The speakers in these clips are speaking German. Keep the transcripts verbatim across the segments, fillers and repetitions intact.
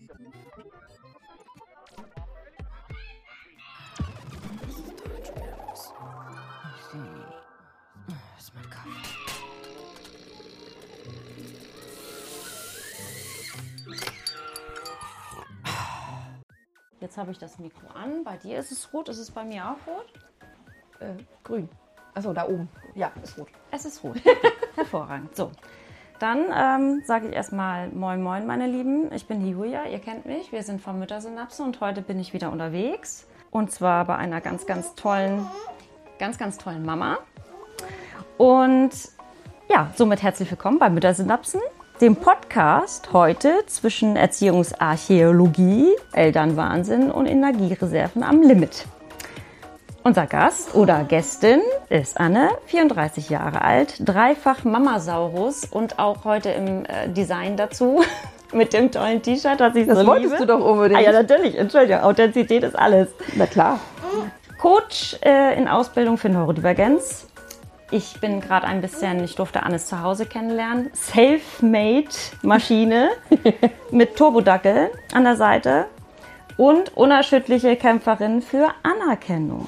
Das ist mein Kaffee. Jetzt habe ich das Mikro an. Bei dir ist es rot. Ist es bei mir auch rot? Äh, grün. Achso, da oben. Ja, ist rot. Es ist rot. Hervorragend. So, dann ähm, sage ich erstmal Moin Moin, meine Lieben. Ich bin die Julia, ihr kennt mich. Wir sind von Müttersynapsen und heute bin ich wieder unterwegs. Und zwar bei einer ganz, ganz tollen, ganz, ganz tollen Mama. Und ja, somit herzlich willkommen bei Müttersynapsen, dem Podcast heute zwischen Erziehungsarchäologie, Elternwahnsinn und Energiereserven am Limit. Unser Gast oder Gästin ist Anne, vierunddreißig Jahre alt, dreifach Mamasaurus und auch heute im äh, Design dazu mit dem tollen T-Shirt, das ich das so wolltest liebe. du doch unbedingt. Ah ja, natürlich, Entschuldigung, Authentizität ist alles. Na klar. Coach äh, in Ausbildung für Neurodivergenz. Ich bin gerade ein bisschen, ich durfte Annes zu Hause kennenlernen. Selfmade-Maschine mit Turbodackel an der Seite und unerschütterliche Kämpferin für Anerkennung.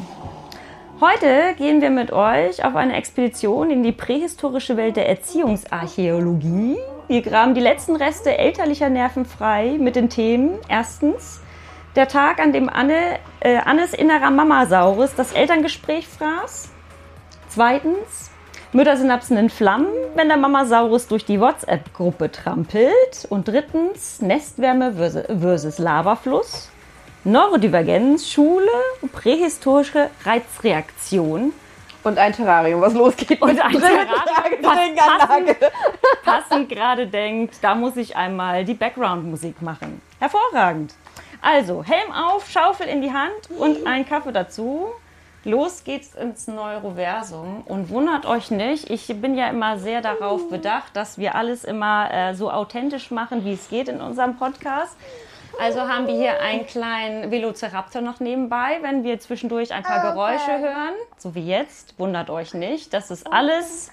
Heute gehen wir mit euch auf eine Expedition in die prähistorische Welt der Erziehungsarchäologie. Wir graben die letzten Reste elterlicher Nerven frei mit den Themen: erstens, der Tag, an dem Anne, äh, Annes innerer Mamasaurus das Elterngespräch fraß. Zweitens, Müttersynapsen in Flammen, wenn der Mamasaurus durch die WhatsApp-Gruppe trampelt. Und drittens, Nestwärme versus Lavafluss. Neurodivergenz, Schule, prähistorische Reizreaktion. Und ein Terrarium, was losgeht. Und ein Terrarium, was passend, passend gerade denkt, da muss ich einmal die Background-Musik machen. Hervorragend. Also, Helm auf, Schaufel in die Hand und ein Kaffee dazu. Los geht's ins Neuroversum und wundert euch nicht, ich bin ja immer sehr darauf bedacht, dass wir alles immer äh, so authentisch machen, wie es geht in unserem Podcast. Also haben wir hier einen kleinen Velociraptor noch nebenbei, wenn wir zwischendurch ein paar Geräusche hören, so wie jetzt, wundert euch nicht, das ist alles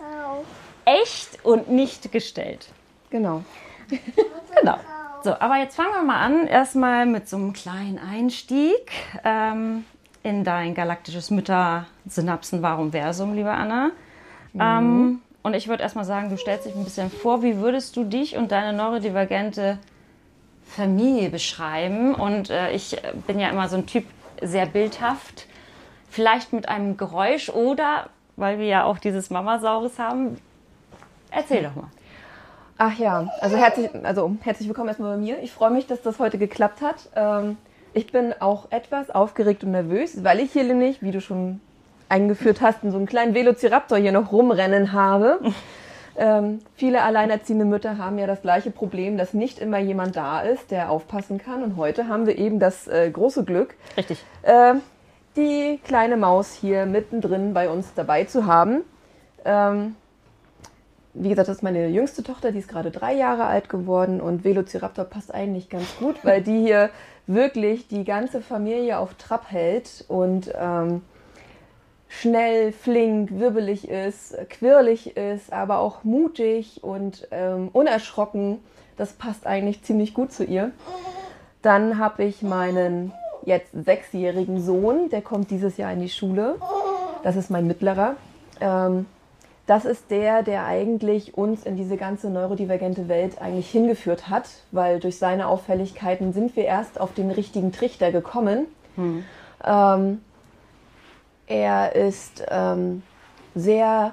echt und nicht gestellt. Genau. Genau. So, aber jetzt fangen wir mal an, erstmal mit so einem kleinen Einstieg ähm, in dein galaktisches Mütter-Synapsen-Varum-Versum, liebe Anna. Mhm. Ähm, und ich würde erstmal sagen, du stellst dich ein bisschen vor, wie würdest du dich und deine neurodivergente Familie beschreiben? Und äh, ich bin ja immer so ein Typ, sehr bildhaft, vielleicht mit einem Geräusch oder, weil wir ja auch dieses Mamasaurus haben, erzähl doch mal. Ach ja, also herzlich, also herzlich willkommen erstmal bei mir. Ich freue mich, dass das heute geklappt hat. Ähm, Ich bin auch etwas aufgeregt und nervös, weil ich hier nämlich, wie du schon eingeführt hast, so einen kleinen Velociraptor hier noch rumrennen habe. ähm, viele alleinerziehende Mütter haben ja das gleiche Problem, dass nicht immer jemand da ist, der aufpassen kann. Und heute haben wir eben das äh, große Glück, Richtig. Äh, die kleine Maus hier mittendrin bei uns dabei zu haben. Ähm, Wie gesagt, das ist meine jüngste Tochter, die ist gerade drei Jahre alt geworden und Velociraptor passt eigentlich ganz gut, weil die hier wirklich die ganze Familie auf Trab hält und ähm, schnell, flink, wirbelig ist, quirlig ist, aber auch mutig und ähm, unerschrocken. Das passt eigentlich ziemlich gut zu ihr. Dann habe ich meinen jetzt sechsjährigen Sohn, der kommt dieses Jahr in die Schule. Das ist mein mittlerer. Ähm, Das ist der, der eigentlich uns in diese ganze neurodivergente Welt eigentlich hingeführt hat, weil durch seine Auffälligkeiten sind wir erst auf den richtigen Trichter gekommen. Hm. Ähm, er ist ähm, sehr,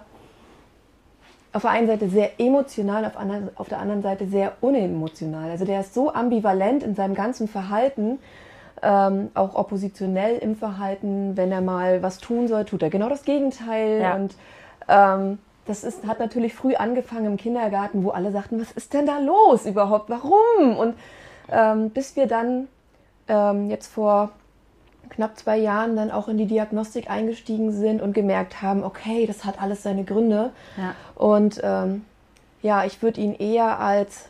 auf der einen Seite sehr emotional, auf, andern, auf der anderen Seite sehr unemotional. Also der ist so ambivalent in seinem ganzen Verhalten, ähm, auch oppositionell im Verhalten. Wenn er mal was tun soll, tut er genau das Gegenteil. Ja. Und Ähm, das ist, hat natürlich früh angefangen im Kindergarten, wo alle sagten, was ist denn da los überhaupt, warum? Und ähm, bis wir dann ähm, jetzt vor knapp zwei Jahren dann auch in die Diagnostik eingestiegen sind und gemerkt haben, okay, das hat alles seine Gründe. Ja. Und ähm, ja, ich würde ihn eher als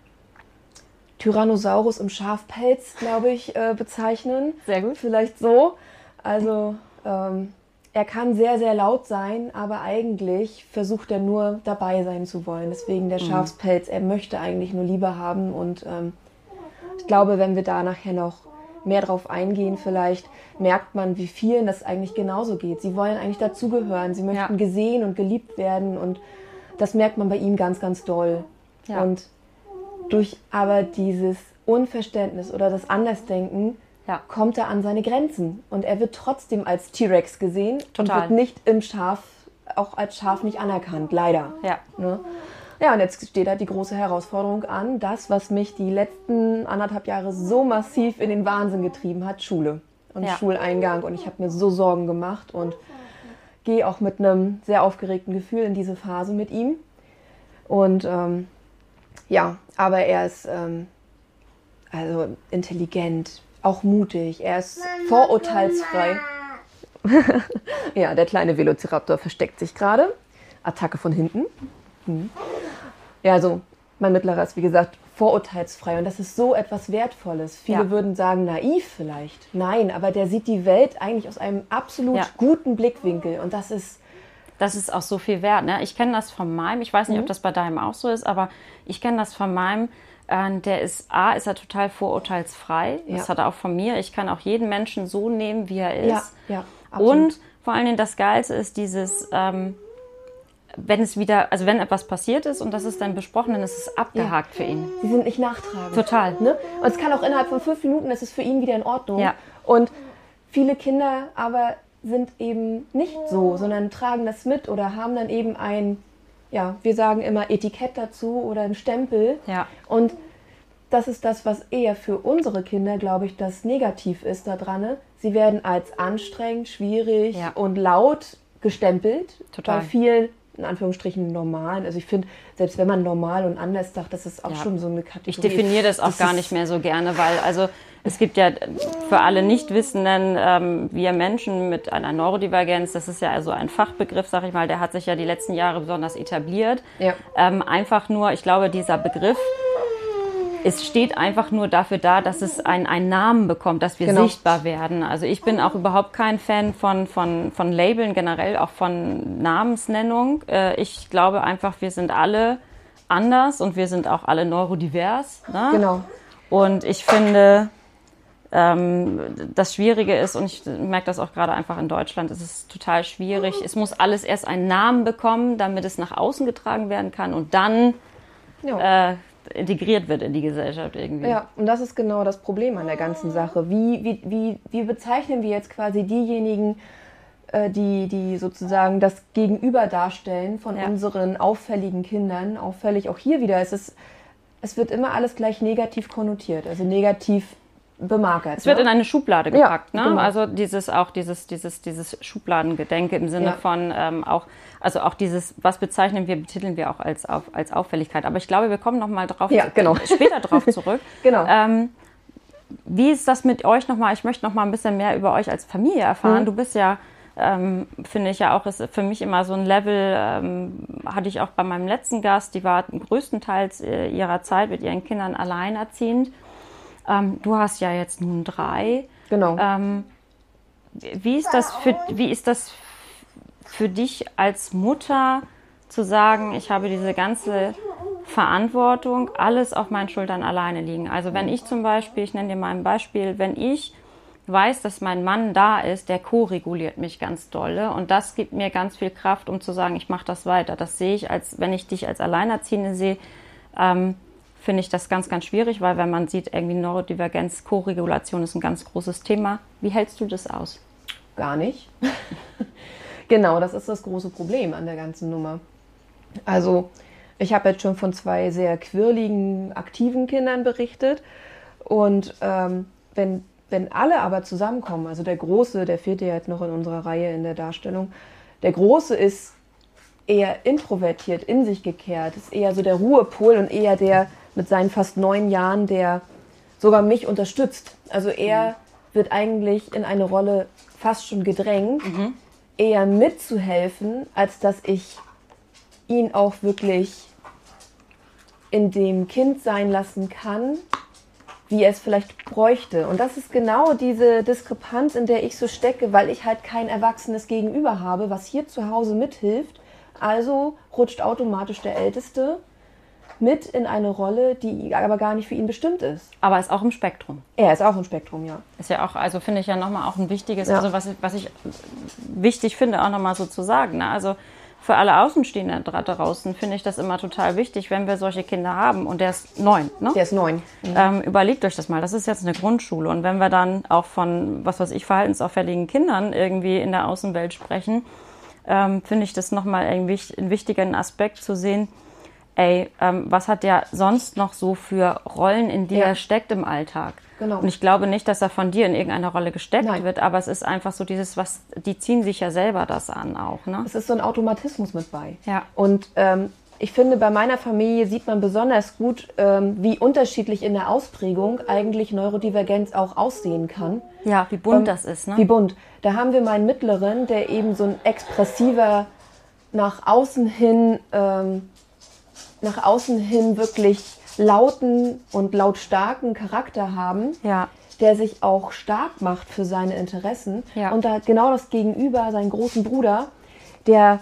Tyrannosaurus im Schafpelz, glaube ich, äh, bezeichnen. Sehr gut. Vielleicht so. Also ähm, er kann sehr, sehr laut sein, aber eigentlich versucht er nur dabei sein zu wollen. Deswegen der Schafspelz, er möchte eigentlich nur Liebe haben und ähm, ich glaube, wenn wir da nachher noch mehr drauf eingehen, vielleicht merkt man, wie vielen das eigentlich genauso geht. Sie wollen eigentlich dazugehören, sie möchten ja. gesehen und geliebt werden und das merkt man bei ihm ganz, ganz doll. Ja. Und durch aber dieses Unverständnis oder das Andersdenken ja. kommt er an seine Grenzen und er wird trotzdem als T-Rex gesehen Total. und wird nicht im Schaf, auch als Schaf nicht anerkannt, leider. Ja. Ne? Ja, und jetzt steht halt die große Herausforderung an, das, was mich die letzten anderthalb Jahre so massiv in den Wahnsinn getrieben hat, Schule und ja. Schuleingang. Und ich habe mir so Sorgen gemacht und gehe auch mit einem sehr aufgeregten Gefühl in diese Phase mit ihm. Und ähm, ja, aber er ist ähm, also intelligent, auch mutig, er ist Mama, vorurteilsfrei. Ja, der kleine Velociraptor versteckt sich gerade. Attacke von hinten. Hm. Ja, also mein Mittlerer ist, wie gesagt, vorurteilsfrei und das ist so etwas Wertvolles. Viele ja. würden sagen, naiv vielleicht. Nein, aber der sieht die Welt eigentlich aus einem absolut ja. guten Blickwinkel und das ist... Das ist auch so viel wert. Ne? Ich kenne das von meinem, ich weiß nicht, mhm. ob das bei deinem auch so ist, aber ich kenne das von meinem, äh, der ist, A, ist er total vorurteilsfrei. Ja. Das hat er auch von mir. Ich kann auch jeden Menschen so nehmen, wie er ist. Ja, ja, absolut. Und vor allen Dingen das Geilste ist dieses... Ähm, wenn es wieder, also wenn etwas passiert ist und das ist dann besprochen, dann ist es abgehakt ja. für ihn. Sie sind nicht nachtragend. Total. Ne? Und es kann auch innerhalb von fünf Minuten, ist es für ihn wieder in Ordnung. Ja. Und viele Kinder aber sind eben nicht so, sondern tragen das mit oder haben dann eben ein, ja, wir sagen immer Etikett dazu oder ein Stempel. Ja. Und das ist das, was eher für unsere Kinder, glaube ich, das negativ ist daran. Ne? Sie werden als anstrengend, schwierig ja. und laut gestempelt. Total. Bei vielen in Anführungsstrichen normalen. Also ich finde, selbst wenn man normal und anders sagt, das ist auch ja. schon so eine Kategorie. Ich definiere das auch das gar nicht mehr so gerne, weil also es gibt ja für alle Nichtwissenden, ähm, wir Menschen mit einer Neurodivergenz, das ist ja also ein Fachbegriff, sag ich mal, der hat sich ja die letzten Jahre besonders etabliert. Ja. Ähm, einfach nur, ich glaube, dieser Begriff, es steht einfach nur dafür da, dass es ein, einen Namen bekommt, dass wir genau. sichtbar werden. Also ich bin auch überhaupt kein Fan von, von, von Labeln, generell auch von Namensnennung. Äh, ich glaube einfach, wir sind alle anders und wir sind auch alle neurodivers. Ne? Genau. Und ich finde, ähm, das Schwierige ist, und ich merke das auch gerade einfach in Deutschland, es ist total schwierig. Es muss alles erst einen Namen bekommen, damit es nach außen getragen werden kann und dann... Ja. Äh, integriert wird in die Gesellschaft irgendwie. Ja, und das ist genau das Problem an der ganzen Sache. Wie, wie, wie, wie bezeichnen wir jetzt quasi diejenigen, äh, die, die sozusagen das Gegenüber darstellen von ja. unseren auffälligen Kindern? Auffällig auch hier wieder. Es, ist, es wird immer alles gleich negativ konnotiert, also negativ bemarkert. Es wird ne? in eine Schublade gepackt. Ja, ne? genau. Also dieses auch dieses, dieses, dieses Schubladengedenke im Sinne ja. von ähm, auch, also auch dieses, was bezeichnen wir, betiteln wir auch als, auf, als Auffälligkeit. Aber ich glaube, wir kommen noch mal drauf ja, genau. später drauf zurück. Genau. Ähm, wie ist das mit euch nochmal? Ich möchte noch mal ein bisschen mehr über euch als Familie erfahren. Mhm. Du bist ja, ähm, finde ich ja auch, ist für mich immer so ein Level, ähm, hatte ich auch bei meinem letzten Gast, die war größtenteils äh, ihrer Zeit mit ihren Kindern alleinerziehend. Ähm, du hast ja jetzt nun drei. Genau. Ähm, wie ist das für, wie ist das für dich als Mutter zu sagen, ich habe diese ganze Verantwortung, alles auf meinen Schultern alleine liegen? Also wenn ich zum Beispiel, ich nenne dir mal ein Beispiel, wenn ich weiß, dass mein Mann da ist, der co-reguliert mich ganz dolle und das gibt mir ganz viel Kraft, um zu sagen, ich mache das weiter. Das sehe ich, als wenn ich dich als Alleinerziehende sehe, ähm, finde ich das ganz, ganz schwierig, weil wenn man sieht, irgendwie Neurodivergenz, Co-Regulation ist ein ganz großes Thema. Wie hältst du das aus? Gar nicht. Genau, das ist das große Problem an der ganzen Nummer. Also ich habe jetzt schon von zwei sehr quirligen, aktiven Kindern berichtet und ähm, wenn, wenn alle aber zusammenkommen, also der Große, der fehlt ja jetzt noch in unserer Reihe in der Darstellung, der Große ist eher introvertiert, in sich gekehrt, ist eher so der Ruhepol und eher der mit seinen fast neun Jahren, der sogar mich unterstützt. Also er mhm. wird eigentlich in eine Rolle fast schon gedrängt, mhm. eher mitzuhelfen, als dass ich ihn auch wirklich in dem Kind sein lassen kann, wie er es vielleicht bräuchte. Und das ist genau diese Diskrepanz, in der ich so stecke, weil ich halt kein erwachsenes Gegenüber habe, was hier zu Hause mithilft. Also rutscht automatisch der Älteste mit in eine Rolle, die aber gar nicht für ihn bestimmt ist. Aber ist auch im Spektrum. Er ist auch im Spektrum, ja. Ist ja auch, also finde ich ja nochmal auch ein wichtiges, Ja. also was, ich- was ich wichtig finde, auch nochmal so zu sagen. Ne? Also für alle Außenstehenden da draußen finde ich das immer total wichtig, wenn wir solche Kinder haben. Und der ist neun, ne? Der ist neun. Ähm, überlegt euch das mal, das ist jetzt eine Grundschule. Und wenn wir dann auch von, was weiß ich, verhaltensauffälligen Kindern irgendwie in der Außenwelt sprechen, ähm, finde ich das nochmal irgendwie einen wichtigen Aspekt zu sehen. Ey, ähm, was hat der sonst noch so für Rollen, in die Ja. er steckt im Alltag? Genau. Und ich glaube nicht, dass er von dir in irgendeine Rolle gesteckt Nein. wird, aber es ist einfach so dieses, was, die ziehen sich ja selber das an auch, ne? Es ist so ein Automatismus mit bei. Ja. Und ähm, ich finde, bei meiner Familie sieht man besonders gut, ähm, wie unterschiedlich in der Ausprägung eigentlich Neurodivergenz auch aussehen kann. Ja, wie bunt Ähm, das ist, ne? Wie bunt. Da haben wir meinen Mittleren, der eben so ein expressiver, nach außen hin, ähm, nach außen hin wirklich lauten und lautstarken Charakter haben, Ja. der sich auch stark macht für seine Interessen. Ja. Und da genau das Gegenüber, seinen großen Bruder, der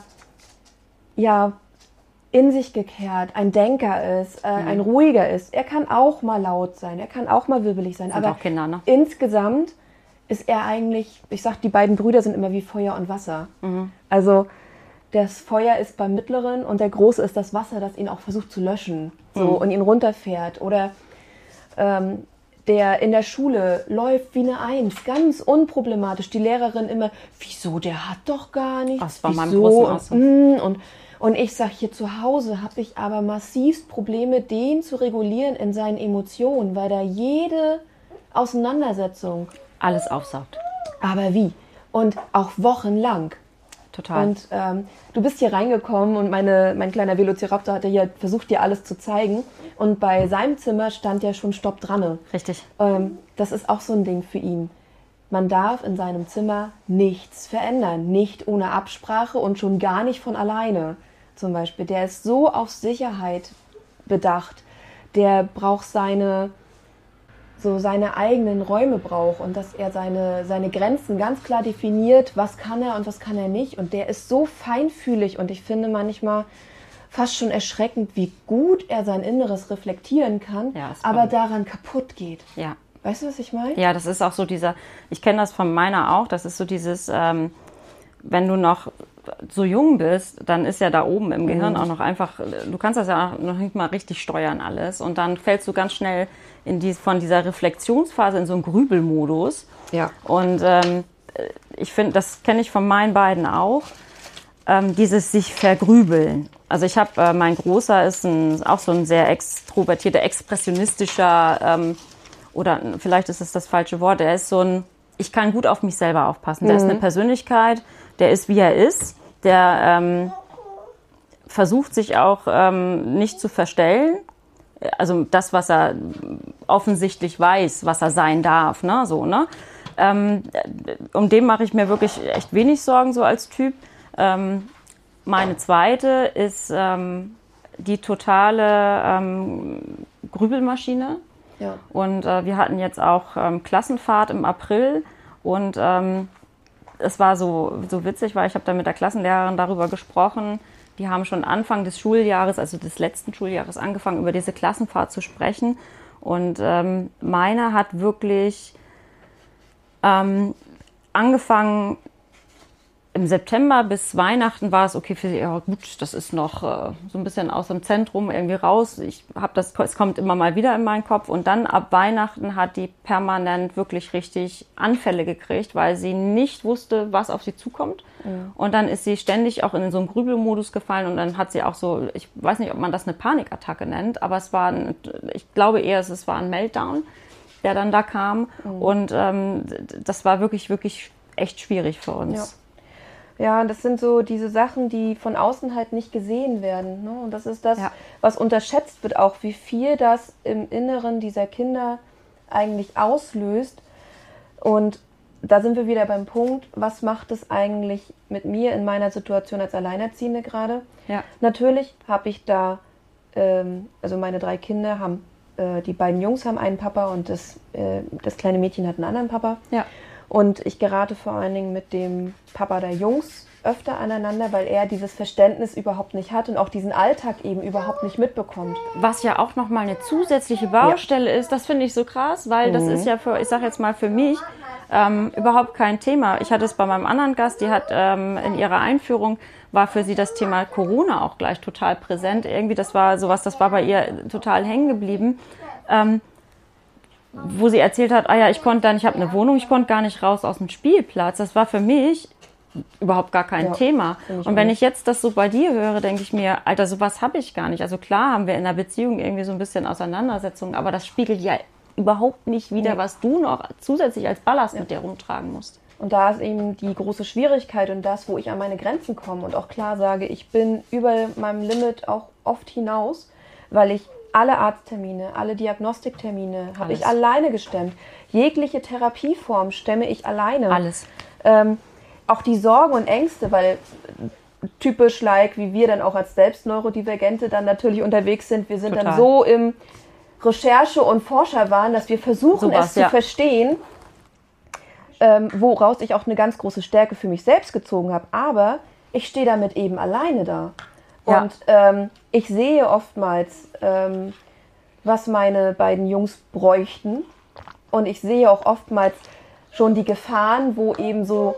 ja in sich gekehrt, ein Denker ist, äh, ein ruhiger ist. Er kann auch mal laut sein, er kann auch mal wirbelig sein. Sind aber auch Kinder, ne? insgesamt ist er eigentlich, ich sag, die beiden Brüder sind immer wie Feuer und Wasser. Also das Feuer ist beim Mittleren und der Große ist das Wasser, das ihn auch versucht zu löschen so, Mhm. und ihn runterfährt. Oder ähm, der in der Schule läuft wie eine Eins, ganz unproblematisch. Die Lehrerin immer, wieso, der hat doch gar nichts. Das war meinem wieso? Großen auch so. Und, und, und ich sag, hier zu Hause habe ich aber massivst Probleme, den zu regulieren in seinen Emotionen, weil da jede Auseinandersetzung, Alles aufsaugt. aber wie? Und auch wochenlang. Total. Und ähm, du bist hier reingekommen und meine, mein kleiner Velociraptor hatte hier versucht, dir alles zu zeigen. Und bei seinem Zimmer stand ja schon Stopp dran. Richtig. Ähm, das ist auch so ein Ding für ihn. Man darf in seinem Zimmer nichts verändern. Nicht ohne Absprache und schon gar nicht von alleine. Zum Beispiel. Der ist so auf Sicherheit bedacht. Der braucht seine... so seine eigenen Räume braucht und dass er seine, seine Grenzen ganz klar definiert, was kann er und was kann er nicht. Und der ist so feinfühlig und ich finde manchmal fast schon erschreckend, wie gut er sein Inneres reflektieren kann, Ja, ist aber spannend. daran kaputt geht. Ja. Weißt du, was ich meine? Ja, das ist auch so dieser, ich kenne das von meiner auch, das ist so dieses, ähm, wenn du noch so jung bist, dann ist ja da oben im Gehirn auch noch einfach, du kannst das ja noch nicht mal richtig steuern alles und dann fällst du ganz schnell in die, von dieser Reflexionsphase in so einen Grübelmodus. Ja. Und ähm, ich finde, das kenne ich von meinen beiden auch, ähm, dieses sich vergrübeln. Also ich habe, äh, mein Großer ist ein, auch so ein sehr extrovertierter, expressionistischer, ähm, oder vielleicht ist es das falsche Wort, er ist so ein, ich kann gut auf mich selber aufpassen. Der ist eine Persönlichkeit, der ist, wie er ist, der ähm, versucht sich auch ähm, nicht zu verstellen. Also das, was er offensichtlich weiß, was er sein darf, ne, so, ne. Ähm, um den mache ich mir wirklich echt wenig Sorgen, so als Typ. Ähm, meine zweite ist ähm, die totale ähm, Grübelmaschine. Ja. Und äh, wir hatten jetzt auch ähm, Klassenfahrt im April und ähm, es war so, so witzig, weil ich habe da mit der Klassenlehrerin darüber gesprochen. Die haben schon Anfang des Schuljahres, also des letzten Schuljahres, angefangen, über diese Klassenfahrt zu sprechen. Und ähm, meiner hat wirklich ähm, angefangen, im September bis Weihnachten war es okay für sie, ja gut, das ist noch äh, so ein bisschen aus dem Zentrum irgendwie raus. Ich habe das, es kommt immer mal wieder in meinen Kopf. Und dann ab Weihnachten hat die permanent wirklich richtig Anfälle gekriegt, weil sie nicht wusste, was auf sie zukommt. Mhm. Und dann ist sie ständig auch in so einen Grübelmodus gefallen und dann hat sie auch so, ich weiß nicht, ob man das eine Panikattacke nennt, aber es war, ein, ich glaube eher, es war ein Meltdown, der dann da kam. Mhm. Und ähm, das war wirklich, wirklich echt schwierig für uns. Ja. Ja, das sind so diese Sachen, die von außen halt nicht gesehen werden. Ne? Und das ist das, ja. was unterschätzt wird auch, wie viel das im Inneren dieser Kinder eigentlich auslöst. Und da sind wir wieder beim Punkt, was macht es eigentlich mit mir in meiner Situation als Alleinerziehende gerade? Ja. Natürlich habe ich da, ähm, also meine drei Kinder haben, äh, die beiden Jungs haben einen Papa und das, äh, das kleine Mädchen hat einen anderen Papa. Ja. Und ich gerate vor allen Dingen mit dem Papa der Jungs öfter aneinander, weil er dieses Verständnis überhaupt nicht hat und auch diesen Alltag eben überhaupt nicht mitbekommt. Was ja auch nochmal eine zusätzliche Baustelle ja. ist, das finde ich so krass, weil mhm. das ist ja für, ich sage jetzt mal für mich, ähm, überhaupt kein Thema. Ich hatte es bei meinem anderen Gast, die hat ähm, in ihrer Einführung, war für sie das Thema Corona auch gleich total präsent. Irgendwie, das war sowas, das war bei ihr total hängen geblieben. Ähm, wo sie erzählt hat, ah ja, ich konnte dann, ich habe eine Wohnung, ich konnte gar nicht raus aus dem Spielplatz. Das war für mich überhaupt gar kein ja, Thema. Und wenn ich jetzt das so bei dir höre, denke ich mir, Alter, sowas habe ich gar nicht. Also klar haben wir in der Beziehung irgendwie so ein bisschen Auseinandersetzungen, aber das spiegelt ja überhaupt nicht wider, nee. was du noch zusätzlich als Ballast ja. mit dir rumtragen musst. Und da ist eben die große Schwierigkeit und das, wo ich an meine Grenzen komme und auch klar sage, ich bin über meinem Limit auch oft hinaus, weil ich alle Arzttermine, alle Diagnostiktermine habe ich alleine gestemmt. Jegliche Therapieform stemme ich alleine. Alles. Ähm, auch die Sorgen und Ängste, weil typisch like, wie wir dann auch als Selbstneurodivergente dann natürlich unterwegs sind, wir sind Total. dann so im Recherche- und Forscherwahn, dass wir versuchen, Sowas, es zu ja. verstehen, ähm, woraus ich auch eine ganz große Stärke für mich selbst gezogen habe. Aber ich stehe damit eben alleine da. Ja. Und ähm, ich sehe oftmals, ähm, was meine beiden Jungs bräuchten. Und ich sehe auch oftmals schon die Gefahren, wo eben so,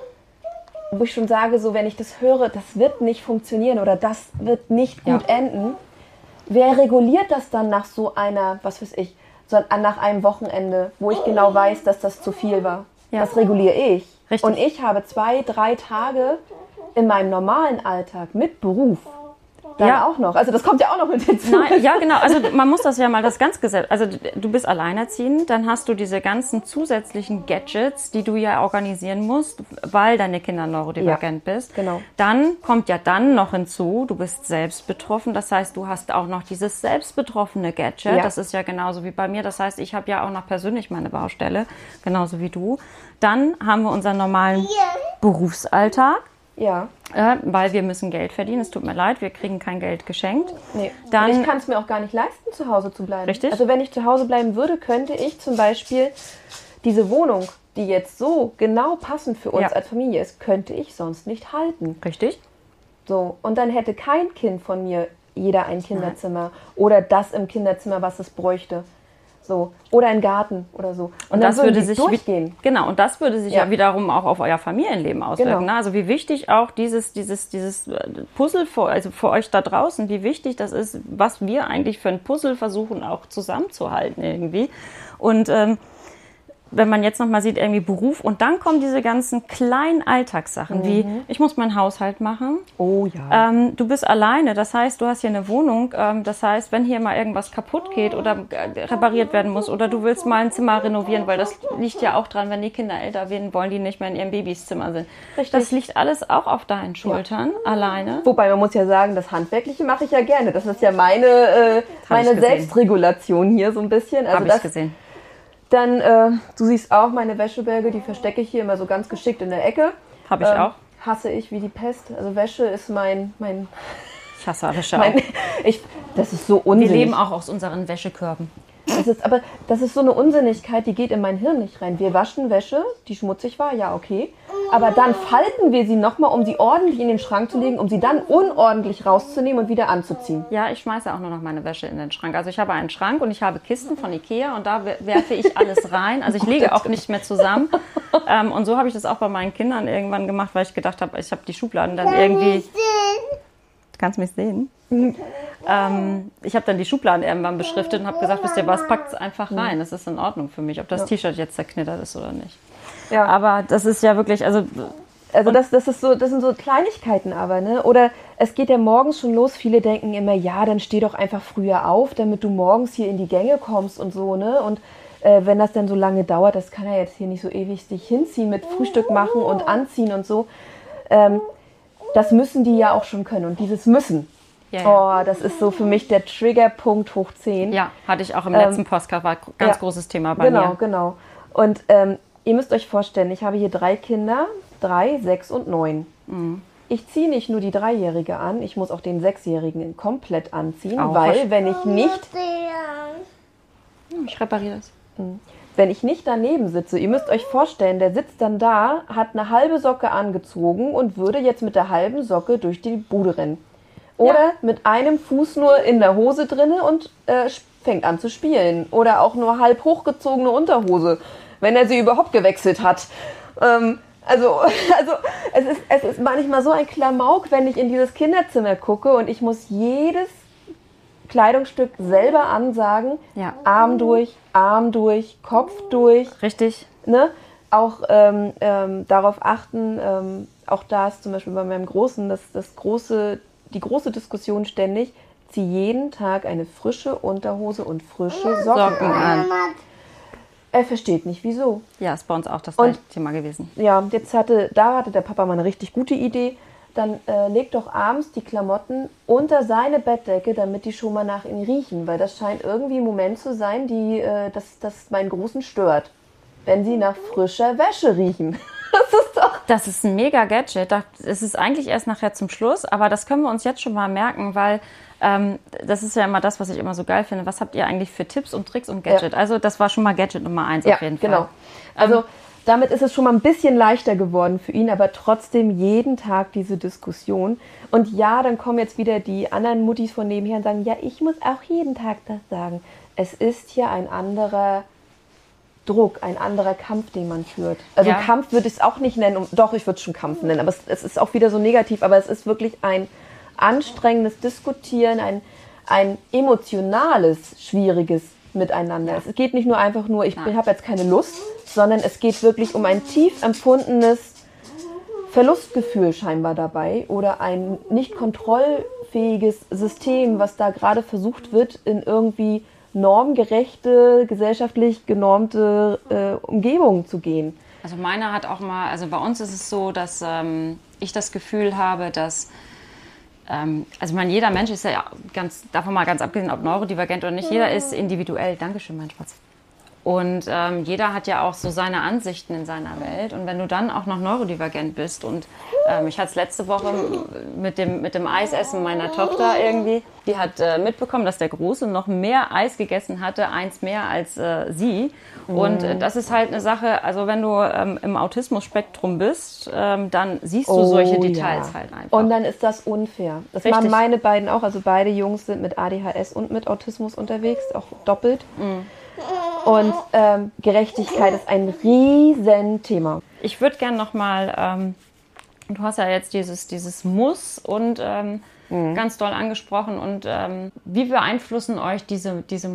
wo ich schon sage, so wenn ich das höre, das wird nicht funktionieren oder das wird nicht gut ja. enden. Wer reguliert das dann nach so einer, was weiß ich, so nach einem Wochenende, wo ich genau weiß, dass das zu viel war? Ja. Das reguliere ich. Richtig. Und ich habe zwei, drei Tage in meinem normalen Alltag mit Beruf dann ja. auch noch. Also das kommt ja auch noch mit hinzu. Nein, ja, genau. Also man muss das ja mal das ganz gesetzt. Also du bist alleinerziehend, dann hast du diese ganzen zusätzlichen Gadgets, die du ja organisieren musst, weil deine Kinder neurodivergent ja, bist. Genau. Dann kommt ja dann noch hinzu, du bist selbst betroffen. Das heißt, du hast auch noch dieses selbstbetroffene Gadget. Ja. Das ist ja genauso wie bei mir. Das heißt, ich habe ja auch noch persönlich meine Baustelle, genauso wie du. Dann haben wir unseren normalen Berufsalltag. Ja. Äh, weil wir müssen Geld verdienen. Es tut mir leid, wir kriegen kein Geld geschenkt. Nee. Dann, ich kann es mir auch gar nicht leisten, zu Hause zu bleiben. Richtig. Also wenn ich zu Hause bleiben würde, könnte ich zum Beispiel diese Wohnung, die jetzt so genau passend für uns ja. als Familie ist, könnte ich sonst nicht halten. Richtig. So, und dann hätte kein Kind von mir jeder ein Kinderzimmer Nein. oder das im Kinderzimmer, was es bräuchte. So. Oder ein Garten oder so. Und, und das dann würde sich durchgehen. Genau, und das würde sich ja, ja wiederum auch auf euer Familienleben auswirken. Genau. Ne? Also wie wichtig auch dieses, dieses, dieses Puzzle für, also für euch da draußen, wie wichtig das ist, was wir eigentlich für ein Puzzle versuchen auch zusammenzuhalten irgendwie. Und ähm, wenn man jetzt nochmal sieht, irgendwie Beruf und dann kommen diese ganzen kleinen Alltagssachen, mhm. wie ich muss meinen Haushalt machen. Oh ja. Ähm, du bist alleine, das heißt, du hast hier eine Wohnung. Ähm, das heißt, wenn hier mal irgendwas kaputt geht oder repariert werden muss oder du willst mal ein Zimmer renovieren, weil das liegt ja auch dran, wenn die Kinder älter werden, wollen die nicht mehr in ihrem Babys Zimmer sind. Richtig. Das liegt alles auch auf deinen Schultern, ja. alleine. Wobei man muss ja sagen, das Handwerkliche mache ich ja gerne. Das ist ja meine, äh, meine Selbstregulation hier so ein bisschen. Also Habe das, ich gesehen. Dann, äh, du siehst auch meine Wäscheberge, die verstecke ich hier immer so ganz geschickt in der Ecke. Habe ich ähm, auch. Hasse ich wie die Pest. Also Wäsche ist mein... mein ich hasse Wäsche mein, auch. Ich, das ist so unsinnig. Wir leben auch aus unseren Wäschekörben. Das ist, aber das ist so eine Unsinnigkeit, die geht in mein Hirn nicht rein. Wir waschen Wäsche, die schmutzig war, ja okay. Aber dann falten wir sie nochmal, um sie ordentlich in den Schrank zu legen, um sie dann unordentlich rauszunehmen und wieder anzuziehen. Ja, ich schmeiße auch nur noch meine Wäsche in den Schrank. Also ich habe einen Schrank und ich habe Kisten von Ikea und da werfe ich alles rein. Also ich lege auch nicht mehr zusammen. ähm, und so habe ich das auch bei meinen Kindern irgendwann gemacht, weil ich gedacht habe, ich habe die Schubladen dann irgendwie... Du kannst mich sehen. Mhm. Ähm, ich habe dann die Schubladen irgendwann beschriftet und habe gesagt, wisst ihr was, packt es einfach rein. Das ist in Ordnung für mich, ob das ja. T-Shirt jetzt zerknittert ist oder nicht. Ja. Aber das ist ja wirklich, also... Also das, das, ist so, das sind so Kleinigkeiten aber, ne? Oder es geht ja morgens schon los, viele denken immer, ja, dann steh doch einfach früher auf, damit du morgens hier in die Gänge kommst und so, ne? Und äh, wenn das dann so lange dauert, das kann ja jetzt hier nicht so ewig sich hinziehen mit Frühstück machen und anziehen und so. Ähm, das müssen die ja auch schon können und dieses Müssen. Ja, ja. Oh, das ist so für mich der Triggerpunkt hoch zehn. Ja, hatte ich auch im letzten ähm, Podcast, war ein ganz ja, großes Thema bei genau, mir. Genau, genau. Und ähm, ihr müsst euch vorstellen, ich habe hier drei Kinder, drei, sechs und neun. Mhm. Ich ziehe nicht nur die Dreijährige an, ich muss auch den Sechsjährigen komplett anziehen, auch weil wenn ich nicht... Ich repariere das. wenn ich nicht daneben sitze, ihr müsst euch vorstellen, der sitzt dann da, hat eine halbe Socke angezogen und würde jetzt mit der halben Socke durch die Bude rennen. Oder ja. mit einem Fuß nur in der Hose drinne und äh, fängt an zu spielen. Oder auch nur halb hochgezogene Unterhose, wenn er sie überhaupt gewechselt hat. Ähm, also also es, ist, es ist manchmal so ein Klamauk, wenn ich in dieses Kinderzimmer gucke und ich muss jedes Kleidungsstück selber ansagen, ja. Arm durch, Arm durch, Kopf durch. Richtig. Ne? Auch ähm, ähm, darauf achten, ähm, auch da ist zum Beispiel bei meinem Großen das, das große, die große Diskussion ständig, zieh jeden Tag eine frische Unterhose und frische Socken, Socken an. Er versteht nicht, wieso. Ja, ist bei uns auch das gleiche Thema gewesen. Ja, jetzt hatte, da hatte der Papa mal eine richtig gute Idee. Dann äh, leg doch abends die Klamotten unter seine Bettdecke, damit die schon mal nach ihm riechen. Weil das scheint irgendwie ein Moment zu sein, die, äh, das, das meinen Großen stört. Wenn sie nach frischer Wäsche riechen. Das ist doch... Das ist ein mega Gadget. Es ist eigentlich erst nachher zum Schluss, aber das können wir uns jetzt schon mal merken, weil ähm, das ist ja immer das, was ich immer so geil finde. Was habt ihr eigentlich für Tipps und Tricks und Gadget? Ja. Also das war schon mal Gadget Nummer eins ja, auf jeden Fall. Genau. Also... Ähm, Damit ist es schon mal ein bisschen leichter geworden für ihn, aber trotzdem jeden Tag diese Diskussion. Und ja, dann kommen jetzt wieder die anderen Muttis von nebenher und sagen, ja, ich muss auch jeden Tag das sagen. Es ist hier ein anderer Druck, ein anderer Kampf, den man führt. Also ja. Kampf würde ich es auch nicht nennen, um, doch, ich würde es schon Kampf nennen, aber es, es ist auch wieder so negativ, aber es ist wirklich ein anstrengendes Diskutieren, ein, ein emotionales, schwieriges Miteinander. Ja. Es geht nicht nur einfach nur, ich habe jetzt keine Lust, sondern es geht wirklich um ein tief empfundenes Verlustgefühl scheinbar dabei oder ein nicht kontrollfähiges System, was da gerade versucht wird, in irgendwie normgerechte, gesellschaftlich genormte äh, Umgebungen zu gehen. Also meiner hat auch mal, also bei uns ist es so, dass ähm, ich das Gefühl habe, dass also man, jeder Mensch ist ja ganz, davon mal ganz abgesehen, ob neurodivergent oder nicht, jeder ist individuell. Dankeschön, mein Schatz. Und ähm, jeder hat ja auch so seine Ansichten in seiner Welt. Und wenn du dann auch noch neurodivergent bist und ähm, ich hatte es letzte Woche mit dem, mit dem Eisessen meiner Tochter irgendwie, die hat äh, mitbekommen, dass der Große noch mehr Eis gegessen hatte, eins mehr als äh, sie. Und äh, das ist halt eine Sache, also wenn du ähm, im Autismus-Spektrum bist, ähm, dann siehst du oh, solche Details ja. halt einfach. Und dann ist das unfair. Das Richtig. Waren meine beiden auch, also beide Jungs sind mit A D H S und mit Autismus unterwegs, auch doppelt. Mhm. Und ähm, Gerechtigkeit ist ein Riesenthema. Ich würde gerne nochmal, ähm, du hast ja jetzt dieses, dieses Muss und ähm, mhm. ganz doll angesprochen. Und ähm, wie beeinflussen euch diese, diese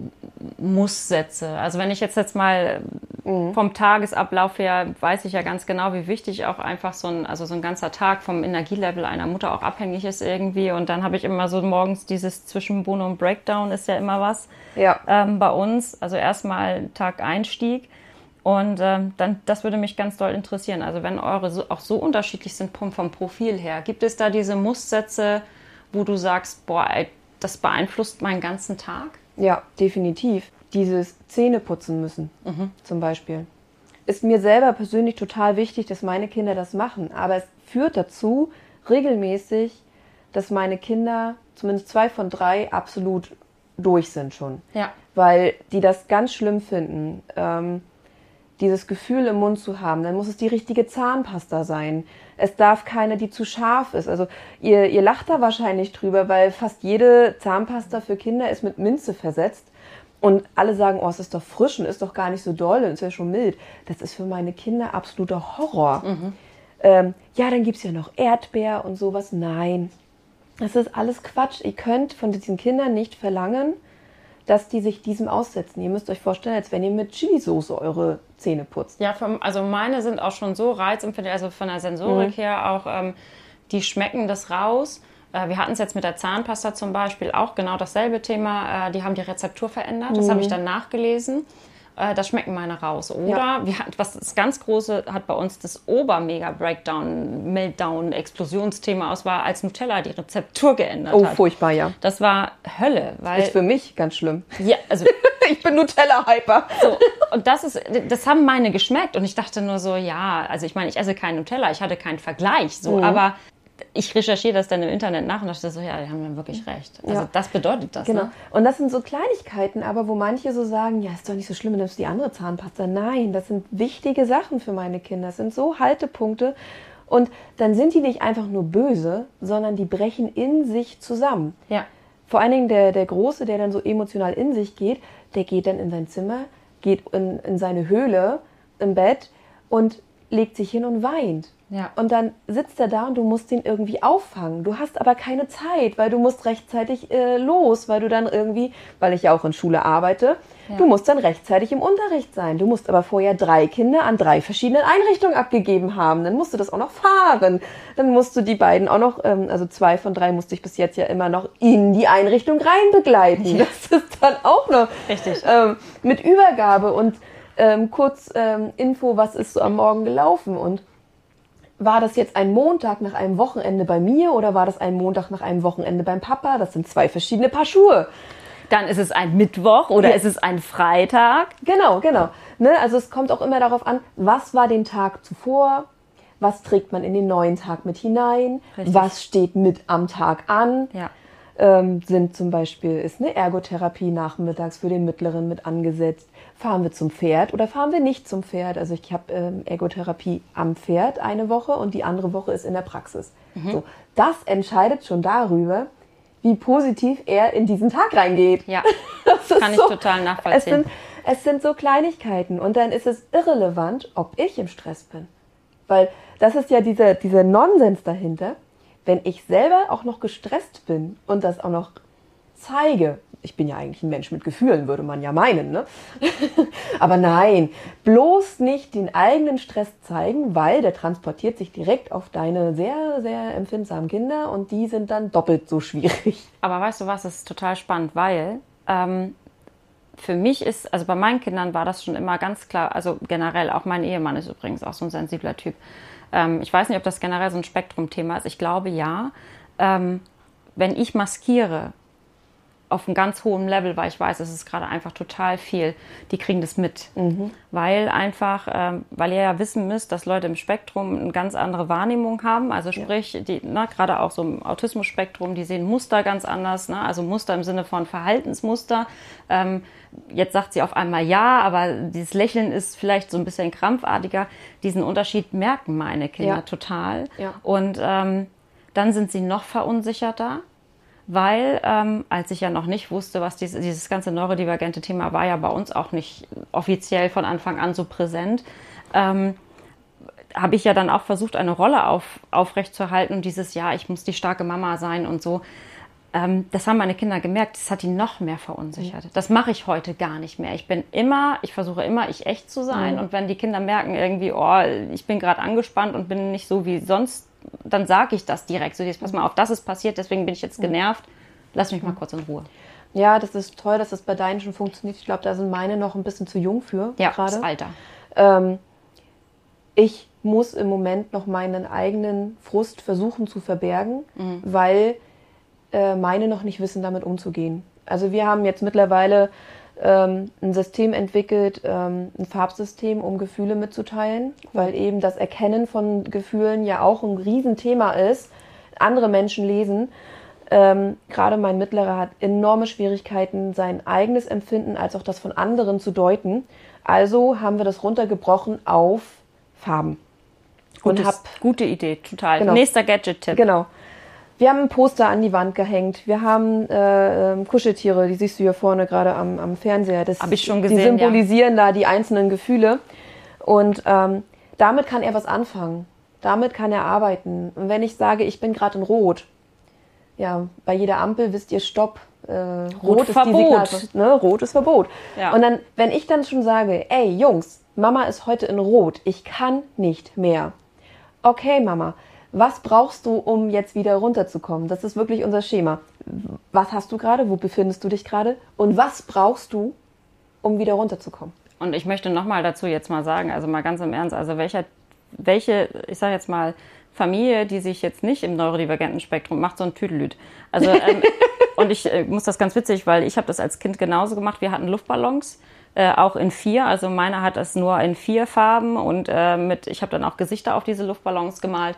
Muss-Sätze? Also wenn ich jetzt, jetzt mal mhm. vom Tagesablauf her, weiß ich ja ganz genau, wie wichtig auch einfach so ein, also so ein ganzer Tag vom Energielevel einer Mutter auch abhängig ist irgendwie. Und dann habe ich immer so morgens dieses zwischen Bono und Breakdown ist ja immer was. Ja. Ähm, bei uns, also erstmal Tag Einstieg und ähm, dann, das würde mich ganz doll interessieren, also wenn eure so, auch so unterschiedlich sind vom, vom Profil her, gibt es da diese Musssätze, wo du sagst, boah, ey, das beeinflusst meinen ganzen Tag? Ja, definitiv. Dieses Zähneputzen müssen mhm. zum Beispiel. Ist mir selber persönlich total wichtig, dass meine Kinder das machen, aber es führt dazu regelmäßig, dass meine Kinder, zumindest zwei von drei, absolut durch sind schon. Ja. Weil die das ganz schlimm finden, ähm, dieses Gefühl im Mund zu haben. Dann muss es die richtige Zahnpasta sein. Es darf keine, die zu scharf ist. Also ihr, ihr lacht da wahrscheinlich drüber, weil fast jede Zahnpasta für Kinder ist mit Minze versetzt. Und alle sagen, oh, es ist doch frisch und ist doch gar nicht so doll und ist ja schon mild. Das ist für meine Kinder absoluter Horror. Mhm. Ähm, ja, dann gibt's ja noch Erdbeer und sowas. Nein. Das ist alles Quatsch. Ihr könnt von diesen Kindern nicht verlangen, dass die sich diesem aussetzen. Ihr müsst euch vorstellen, als wenn ihr mit Chili-Soße eure Zähne putzt. Ja, vom, also meine sind auch schon so reizempfindlich, also von der Sensorik mhm. her auch, ähm, die schmecken das raus. Äh, wir hatten es jetzt mit der Zahnpasta zum Beispiel auch genau dasselbe Thema. Äh, die haben die Rezeptur verändert, das mhm. habe ich dann nachgelesen. Das schmecken meine raus. Oder, ja. wir hatten, was das ganz große hat bei uns das Ober-Mega-Breakdown, Meltdown, Explosionsthema aus, war, als Nutella die Rezeptur geändert oh, hat. Oh, furchtbar, ja. Das war Hölle. Weil, ist für mich ganz schlimm. Ja, also ich bin Nutella-Hyper. So, und das ist, das haben meine geschmeckt. Und ich dachte nur so, ja, also ich meine, ich esse kein Nutella, ich hatte keinen Vergleich. So, mhm. aber ich recherchiere das dann im Internet nach und dachte so, ja, die haben dann wirklich recht. Also Ja. das bedeutet das, Genau. ne? Und das sind so Kleinigkeiten, aber wo manche so sagen, ja, ist doch nicht so schlimm, du nimmst die andere Zahnpasta. Nein, das sind wichtige Sachen für meine Kinder. Das sind so Haltepunkte. Und dann sind die nicht einfach nur böse, sondern die brechen in sich zusammen. Ja. Vor allen Dingen der, der Große, der dann so emotional in sich geht, der geht dann in sein Zimmer, geht in, in seine Höhle im Bett und legt sich hin und weint. Ja. Und dann sitzt er da und du musst ihn irgendwie auffangen. Du hast aber keine Zeit, weil du musst rechtzeitig äh, los, weil du dann irgendwie, weil ich ja auch in Schule arbeite, Ja. du musst dann rechtzeitig im Unterricht sein. Du musst aber vorher drei Kinder an drei verschiedenen Einrichtungen abgegeben haben. Dann musst du das auch noch fahren. Dann musst du die beiden auch noch, ähm, also zwei von drei musste ich bis jetzt ja immer noch in die Einrichtung rein begleiten. Ja. Das ist dann auch noch Richtig. ähm, mit Übergabe und ähm, kurz ähm, Info, was ist so am Morgen gelaufen. Und war das jetzt ein Montag nach einem Wochenende bei mir oder war das ein Montag nach einem Wochenende beim Papa? Das sind zwei verschiedene Paar Schuhe. Dann ist es ein Mittwoch oder Ja. ist es ein Freitag. Genau, genau. Ne? Also es kommt auch immer darauf an, was war den Tag zuvor, was trägt man in den neuen Tag mit hinein, Richtig. was steht mit am Tag an. Ja. Ähm, sind zum Beispiel, ist eine Ergotherapie nachmittags für den Mittleren mit angesetzt. Fahren wir zum Pferd oder fahren wir nicht zum Pferd? Also ich habe ähm, Ergotherapie am Pferd eine Woche und die andere Woche ist in der Praxis. So, das entscheidet schon darüber, wie positiv er in diesen Tag reingeht. Ja, Das ist kann ich total nachvollziehen. Es sind, es sind so Kleinigkeiten und dann ist es irrelevant, ob ich im Stress bin. Weil das ist ja dieser, dieser Nonsens dahinter. Wenn ich selber auch noch gestresst bin und das auch noch zeige, ich bin ja eigentlich ein Mensch mit Gefühlen, würde man ja meinen, ne? Aber nein, bloß nicht den eigenen Stress zeigen, weil der transportiert sich direkt auf deine sehr, sehr empfindsamen Kinder und die sind dann doppelt so schwierig. Aber weißt du was, das ist total spannend, weil ähm, für mich ist, also bei meinen Kindern war das schon immer ganz klar, also generell, auch mein Ehemann ist übrigens auch so ein sensibler Typ. Ähm, ich weiß nicht, ob das generell so ein Spektrum-Thema ist. Ich glaube, ja. Ähm, wenn ich maskiere, auf einem ganz hohen Level, weil ich weiß, es ist gerade einfach total viel, die kriegen das mit. Mhm. Weil einfach, ähm, weil ihr ja wissen müsst, dass Leute im Spektrum eine ganz andere Wahrnehmung haben. Also sprich, die, na, gerade auch so im Autismus-Spektrum, die sehen Muster ganz anders. Ne? Also Muster im Sinne von Verhaltensmuster. Ähm, jetzt sagt sie auf einmal ja, aber dieses Lächeln ist vielleicht so ein bisschen krampfartiger. Diesen Unterschied merken meine Kinder Ja. total. Ja. Und ähm, dann sind sie noch verunsicherter. Weil, ähm, als ich ja noch nicht wusste, was dieses, dieses ganze neurodivergente Thema war ja bei uns auch nicht offiziell von Anfang an so präsent, ähm, habe ich ja dann auch versucht, eine Rolle auf, aufrechtzuerhalten und dieses, ja, ich muss die starke Mama sein und so. Ähm, das haben meine Kinder gemerkt, das hat die noch mehr verunsichert. Das mache ich heute gar nicht mehr. Ich bin immer, ich versuche immer, ich echt zu sein. Mhm. Und wenn die Kinder merken irgendwie, oh, ich bin gerade angespannt und bin nicht so wie sonst, dann sage ich das direkt. So, jetzt pass mal auf, das ist passiert, deswegen bin ich jetzt genervt. Lass mich mal kurz in Ruhe. Ja, das ist toll, dass das bei deinen schon funktioniert. Ich glaube, da sind meine noch ein bisschen zu jung für Ja, gerade. das Alter. Ähm, ich muss im Moment noch meinen eigenen Frust versuchen zu verbergen, Mhm. weil äh, meine noch nicht wissen, damit umzugehen. Also wir haben jetzt mittlerweile ähm, ein System entwickelt, ähm, ein Farbsystem, um Gefühle mitzuteilen, weil eben das Erkennen von Gefühlen ja auch ein Riesenthema ist. Andere Menschen lesen. Ähm, gerade mein Mittlerer hat enorme Schwierigkeiten, sein eigenes Empfinden als auch das von anderen zu deuten. Also haben wir das runtergebrochen auf Farben. Und Gutes, hab, gute Idee, total. Genau. Nächster Gadget-Tipp. genau. Wir haben ein Poster an die Wand gehängt. Wir haben äh, ähm, Kuscheltiere, die siehst du hier vorne gerade am, am Fernseher. Das, Hab ich schon Die gesehen, symbolisieren da die einzelnen Gefühle. Und ähm, damit kann er was anfangen. Damit kann er arbeiten. Und wenn ich sage, ich bin gerade in Rot, ja, bei jeder Ampel wisst ihr, Stopp. Äh, Rot ist die Verbot. Signal, ne? Rot ist Verbot. Ja. Und dann, wenn ich dann schon sage, ey Jungs, Mama ist heute in Rot, ich kann nicht mehr. Okay, Mama, was brauchst du, um jetzt wieder runterzukommen? Das ist wirklich unser Schema. Was hast du gerade? Wo befindest du dich gerade? Und was brauchst du, um wieder runterzukommen? Und ich möchte nochmal dazu jetzt mal sagen, also mal ganz im Ernst, also welcher, welche, ich sage jetzt mal, Familie, die sich jetzt nicht im neurodivergenten Spektrum macht, so ein Tüdelüt. Also, ähm, und ich äh, muss das ganz witzig, weil ich habe das als Kind genauso gemacht. Wir hatten Luftballons, äh, auch in vier. Also meiner hat das nur in vier Farben und äh, mit, ich habe dann auch Gesichter auf diese Luftballons gemalt.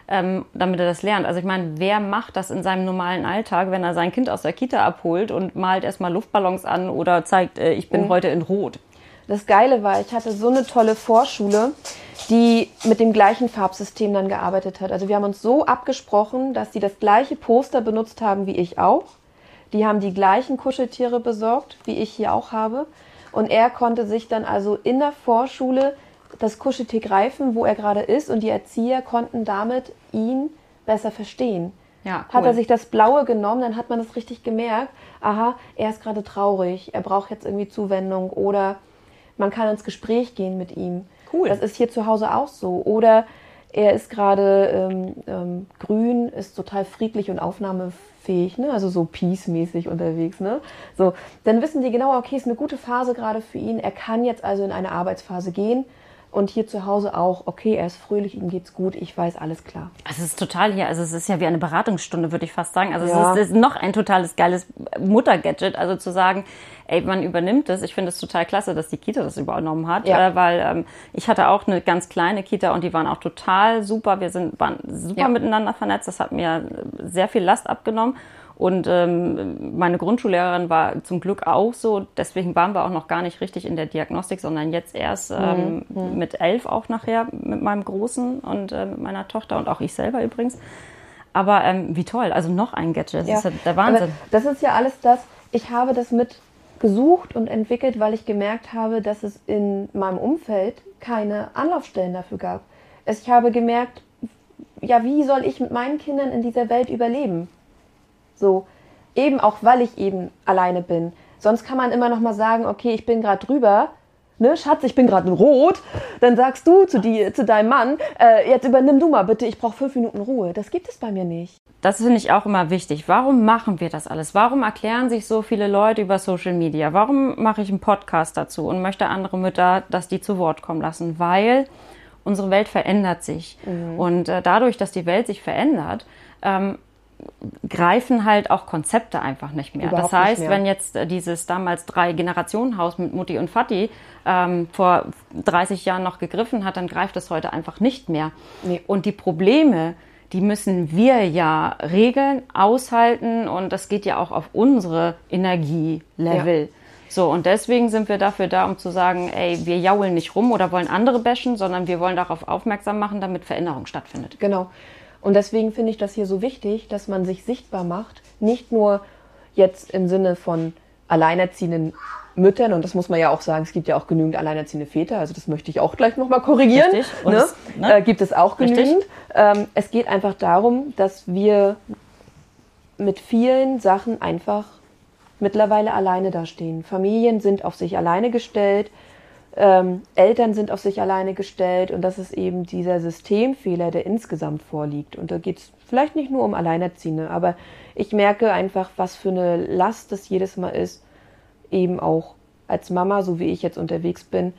ähm, damit er das lernt. Also ich meine, wer macht das in seinem normalen Alltag, wenn er sein Kind aus der Kita abholt und malt erstmal Luftballons an oder zeigt, äh, ich bin mhm. heute in Rot. Das Geile war, ich hatte so eine tolle Vorschule, die mit dem gleichen Farbsystem dann gearbeitet hat. Also wir haben uns so abgesprochen, dass sie das gleiche Poster benutzt haben wie ich auch. Die haben die gleichen Kuscheltiere besorgt, wie ich hier auch habe. Und er konnte sich dann also in der Vorschule das Kuscheltier greifen, wo er gerade ist. Und die Erzieher konnten damit ihn besser verstehen. Ja, cool. Hat er sich das Blaue genommen, dann hat man das richtig gemerkt. Aha, er ist gerade traurig, er braucht jetzt irgendwie Zuwendung oder man kann ins Gespräch gehen mit ihm. Cool. Das ist hier zu Hause auch so. Oder er ist gerade ähm, ähm, grün, ist total friedlich und aufnahmefähig, ne? Also so peace-mäßig unterwegs. Ne? So, dann wissen die genau, okay, ist eine gute Phase gerade für ihn. Er kann jetzt also in eine Arbeitsphase gehen. Und hier zu Hause auch, okay, er ist fröhlich, ihm geht's gut, ich weiß, alles klar. Also es ist total hier, also es ist ja wie eine Beratungsstunde, würde ich fast sagen. Also ja. es ist, es ist noch ein totales geiles Mutter-Gadget, also zu sagen, ey, man übernimmt das. Ich finde es total klasse, dass die Kita das übernommen hat, ja. äh, weil ähm, ich hatte auch eine ganz kleine Kita und die waren auch total super. Wir sind, waren super ja. miteinander vernetzt, das hat mir sehr viel Last abgenommen. Und ähm, meine Grundschullehrerin war zum Glück auch so. Deswegen waren wir auch noch gar nicht richtig in der Diagnostik, sondern jetzt erst ähm, mhm. mit elf auch nachher mit meinem Großen und äh, mit meiner Tochter und auch ich selber übrigens. Aber ähm, wie toll, also noch ein Gadget, das ja. ist ja der Wahnsinn. Aber das ist ja alles das, ich habe das mit gesucht und entwickelt, weil ich gemerkt habe, dass es in meinem Umfeld keine Anlaufstellen dafür gab. Ich habe gemerkt, ja, wie soll ich mit meinen Kindern in dieser Welt überleben? So, eben auch, weil ich eben alleine bin. Sonst kann man immer noch mal sagen, okay, ich bin gerade drüber, ne, Schatz, ich bin gerade in Rot. Dann sagst du zu, die, zu deinem Mann, äh, jetzt übernimm du mal bitte, ich brauche fünf Minuten Ruhe. Das gibt es bei mir nicht. Das finde ich auch immer wichtig. Warum machen wir das alles? Warum erklären sich so viele Leute über Social Media? Warum mache ich einen Podcast dazu und möchte andere Mütter, dass die zu Wort kommen lassen? Weil unsere Welt verändert sich. Mhm. Und äh, dadurch, dass die Welt sich verändert, ähm, greifen halt auch Konzepte einfach nicht mehr. Überhaupt das heißt, nicht mehr. wenn jetzt dieses damals Drei-Generationen-Haus mit Mutti und Vati ähm, vor dreißig Jahren noch gegriffen hat, dann greift es heute einfach nicht mehr. Nee. Und die Probleme, die müssen wir ja regeln, aushalten und das geht ja auch auf unsere Energielevel. Ja. So, und deswegen sind wir dafür da, um zu sagen, ey, wir jaulen nicht rum oder wollen andere bashen, sondern wir wollen darauf aufmerksam machen, damit Veränderung stattfindet. Genau. Und deswegen finde ich das hier so wichtig, dass man sich sichtbar macht, nicht nur jetzt im Sinne von alleinerziehenden Müttern, und das muss man ja auch sagen, es gibt ja auch genügend alleinerziehende Väter, also das möchte ich auch gleich nochmal korrigieren. Richtig. Und ne? es, ne? Äh, gibt es auch genügend. Ähm, es geht einfach darum, dass wir mit vielen Sachen einfach mittlerweile alleine dastehen. Familien sind auf sich alleine gestellt, Ähm, Eltern sind auf sich alleine gestellt und das ist eben dieser Systemfehler, der insgesamt vorliegt. Und da geht es vielleicht nicht nur um Alleinerziehende, aber ich merke einfach, was für eine Last das jedes Mal ist, eben auch als Mama, so wie ich jetzt unterwegs bin,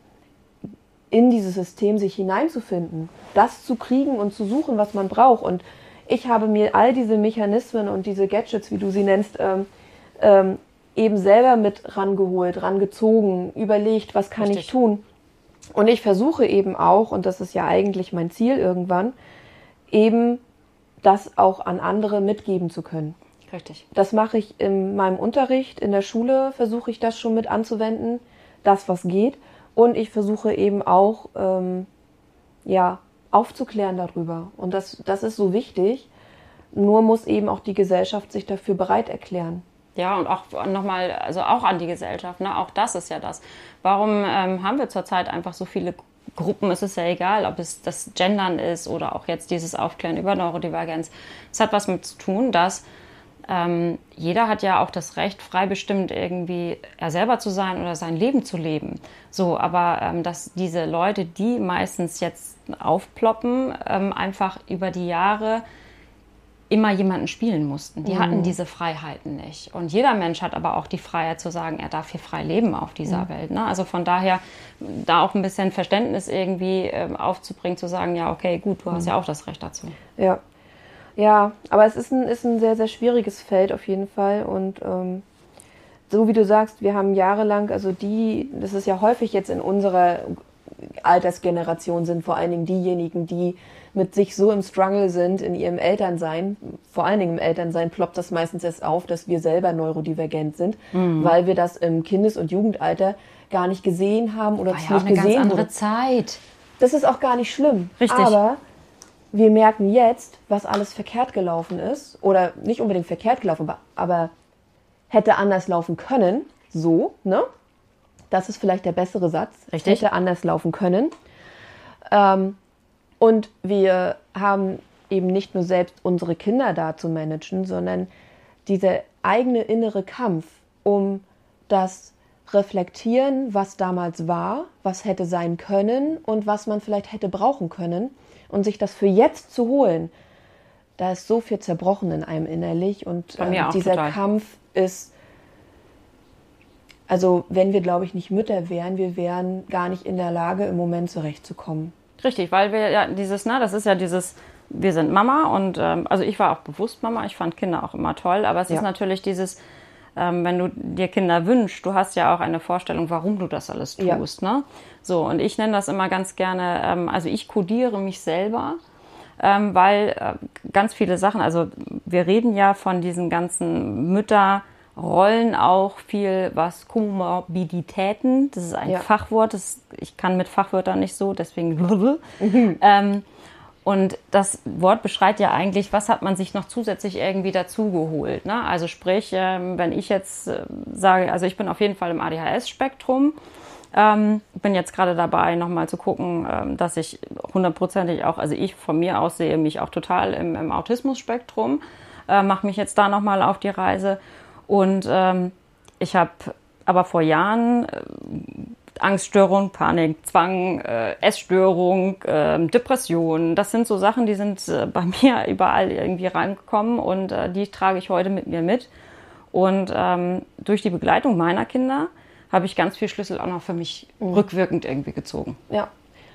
in dieses System sich hineinzufinden, das zu kriegen und zu suchen, was man braucht. Und ich habe mir all diese Mechanismen und diese Gadgets, wie du sie nennst, ähm, ähm, eben selber mit rangeholt, rangezogen, überlegt, was kann Richtig. ich tun. Und ich versuche eben auch, und das ist ja eigentlich mein Ziel irgendwann, eben das auch an andere mitgeben zu können. Richtig. Das mache ich in meinem Unterricht, in der Schule versuche ich das schon mit anzuwenden, das was geht. Und ich versuche eben auch, ähm, ja, aufzuklären darüber. Und das, das ist so wichtig. Nur muss eben auch die Gesellschaft sich dafür bereit erklären. Ja, und auch nochmal, also auch an die Gesellschaft, ne? Auch das ist ja das. Warum ähm, haben wir zurzeit einfach so viele Gruppen? Es ist ja egal, ob es das Gendern ist oder auch jetzt dieses Aufklären über Neurodivergenz. Es hat was mit zu tun, dass ähm, jeder hat ja auch das Recht, frei bestimmt irgendwie er selber zu sein oder sein Leben zu leben. So, aber ähm, dass diese Leute, die meistens jetzt aufploppen, ähm, einfach über die Jahre immer jemanden spielen mussten. Die mhm. hatten diese Freiheiten nicht. Und jeder Mensch hat aber auch die Freiheit zu sagen, er darf hier frei leben auf dieser mhm. Welt. Ne? Also von daher, da auch ein bisschen Verständnis irgendwie äh, aufzubringen, zu sagen, ja, okay, gut, du hast mhm. ja auch das Recht dazu. Ja, ja, aber es ist ein, ist ein sehr, sehr schwieriges Feld auf jeden Fall. Und ähm, so wie du sagst, wir haben jahrelang, also die, das ist ja häufig jetzt in unserer Altersgeneration, sind vor allen Dingen diejenigen, die mit sich so im Struggle sind in ihrem Elternsein, vor allen Dingen im Elternsein ploppt das meistens erst auf, dass wir selber neurodivergent sind, mhm. weil wir das im Kindes- und Jugendalter gar nicht gesehen haben oder war nicht ja auch eine gesehen ganz andere wurde. Zeit. Das ist auch gar nicht schlimm. Richtig. Aber wir merken jetzt, was alles verkehrt gelaufen ist oder nicht unbedingt verkehrt gelaufen war, aber hätte anders laufen können, so, ne? Das ist vielleicht der bessere Satz. Richtig. Hätte anders laufen können. Ähm, und wir haben eben nicht nur selbst unsere Kinder da zu managen, sondern dieser eigene innere Kampf um das Reflektieren, was damals war, was hätte sein können und was man vielleicht hätte brauchen können und sich das für jetzt zu holen. Da ist so viel zerbrochen in einem innerlich und Bei mir ähm, auch dieser total. Kampf ist, also wenn wir, glaube ich, nicht Mütter wären, wir wären gar nicht in der Lage, im Moment zurechtzukommen. Richtig, weil wir ja dieses, ne, das ist ja dieses, wir sind Mama und ähm, also ich war auch bewusst Mama, ich fand Kinder auch immer toll, aber es Ja. ist natürlich dieses, ähm, wenn du dir Kinder wünschst, du hast ja auch eine Vorstellung, warum du das alles tust, Ja. ne? So, und ich nenne das immer ganz gerne, ähm, also ich kodiere mich selber, ähm, weil äh, ganz viele Sachen, also wir reden ja von diesen ganzen Mütterrollen auch viel, was Komorbiditäten, das ist ein Ja. Fachwort, das, ich kann mit Fachwörtern nicht so, deswegen ähm, und das Wort beschreibt ja eigentlich, was hat man sich noch zusätzlich irgendwie dazugeholt. Ne? Also sprich, ähm, wenn ich jetzt äh, sage, also ich bin auf jeden Fall im A D H S-Spektrum, ähm, bin jetzt gerade dabei, nochmal zu gucken, ähm, dass ich hundertprozentig auch, also ich von mir aus sehe mich auch total im, im Autismus-Spektrum, äh, mache mich jetzt da nochmal auf die Reise und ähm, ich habe aber vor Jahren äh, Angststörung, Panik, Zwang, äh, Essstörung, äh, Depression. Das sind so Sachen, die sind äh, bei mir überall irgendwie reingekommen und äh, die trage ich heute mit mir mit. Und ähm, durch die Begleitung meiner Kinder habe ich ganz viel Schlüssel auch noch für mich mhm. rückwirkend irgendwie gezogen. Ja,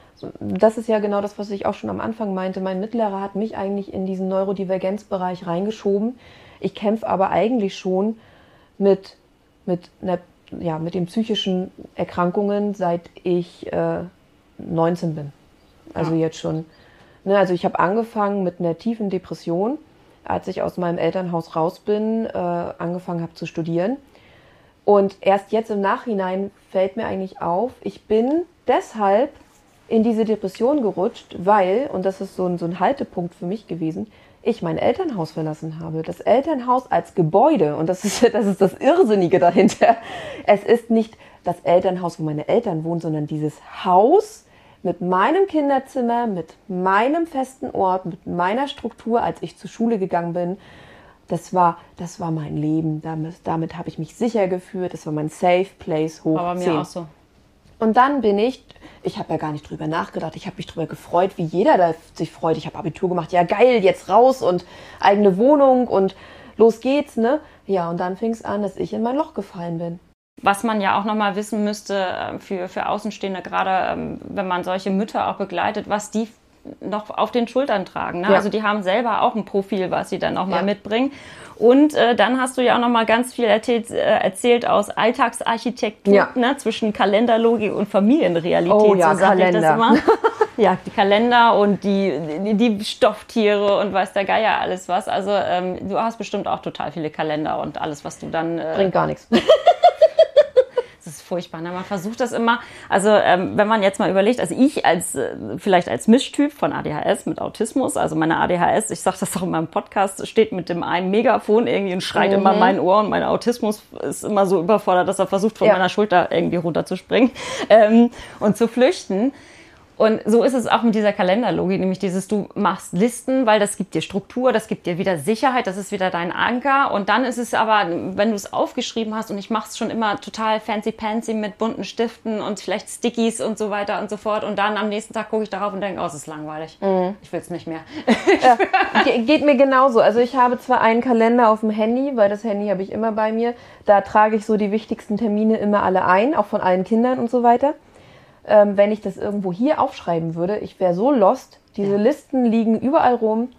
das ist ja genau das, was ich auch schon am Anfang meinte. Mein Mittlerer hat mich eigentlich in diesen Neurodivergenzbereich reingeschoben. Ich kämpfe aber eigentlich schon mit, mit einer ja, mit den psychischen Erkrankungen, seit ich äh, neunzehn bin. Also ja. jetzt schon. Ne, also ich habe angefangen mit einer tiefen Depression, als ich aus meinem Elternhaus raus bin, äh, angefangen habe zu studieren. Und erst jetzt im Nachhinein fällt mir eigentlich auf, ich bin deshalb in diese Depression gerutscht, weil, und das ist so ein, so ein Haltepunkt für mich gewesen, ich mein Elternhaus verlassen habe. Das Elternhaus als Gebäude, und das ist, das ist das Irrsinnige dahinter. Es ist nicht das Elternhaus, wo meine Eltern wohnen, sondern dieses Haus mit meinem Kinderzimmer, mit meinem festen Ort, mit meiner Struktur, als ich zur Schule gegangen bin. Das war, das war mein Leben. Damit, damit habe ich mich sicher gefühlt. Das war mein Safe Place hoch Aber zehn. mir auch so. Und dann bin ich, ich habe ja gar nicht drüber nachgedacht, ich habe mich drüber gefreut, wie jeder da sich freut. Ich habe Abitur gemacht, ja geil, jetzt raus und eigene Wohnung und los geht's, ne? Ja, und dann fing es an, dass ich in mein Loch gefallen bin. Was man ja auch nochmal wissen müsste für, für Außenstehende, gerade wenn man solche Mütter auch begleitet, was die noch auf den Schultern tragen. Ne? Ja. Also die haben selber auch ein Profil, was sie dann auch mal Ja. mitbringen. Und äh, dann hast du ja auch noch mal ganz viel erzählt, äh, erzählt aus Alltagsarchitektur, Ja. ne? Zwischen Kalenderlogik und Familienrealität. Oh ja, so sag ich das Kalender. immer. Ja, die Kalender und die, die, die Stofftiere und weiß der Geier alles was. Also ähm, du hast bestimmt auch total viele Kalender und alles, was du dann... Äh, Bringt gar nichts. Das ist furchtbar. Ne? Man versucht das immer, also ähm, wenn man jetzt mal überlegt, also ich als äh, vielleicht als Mischtyp von A D H S mit Autismus, also meine A D H S, ich sage das auch in meinem Podcast, steht mit dem einen Megafon irgendwie und schreit Mhm. immer in mein Ohr und mein Autismus ist immer so überfordert, dass er versucht, von Ja. meiner Schulter irgendwie runterzuspringen ähm, und zu flüchten. Und so ist es auch mit dieser Kalenderlogik, nämlich dieses, du machst Listen, weil das gibt dir Struktur, das gibt dir wieder Sicherheit, das ist wieder dein Anker. Und dann ist es aber, wenn du es aufgeschrieben hast, und ich mache es schon immer total fancy-pancy mit bunten Stiften und vielleicht Stickies und so weiter und so fort. Und dann am nächsten Tag gucke ich darauf und denke, oh, es ist langweilig. Mhm. Ich will es nicht mehr. Ja, ge- geht mir genauso. Also ich habe zwar einen Kalender auf dem Handy, weil das Handy habe ich immer bei mir. Da trage ich so die wichtigsten Termine immer alle ein, auch von allen Kindern und so weiter. Ähm, wenn ich das irgendwo hier aufschreiben würde, ich wäre so lost. Diese Ja. Listen liegen überall rum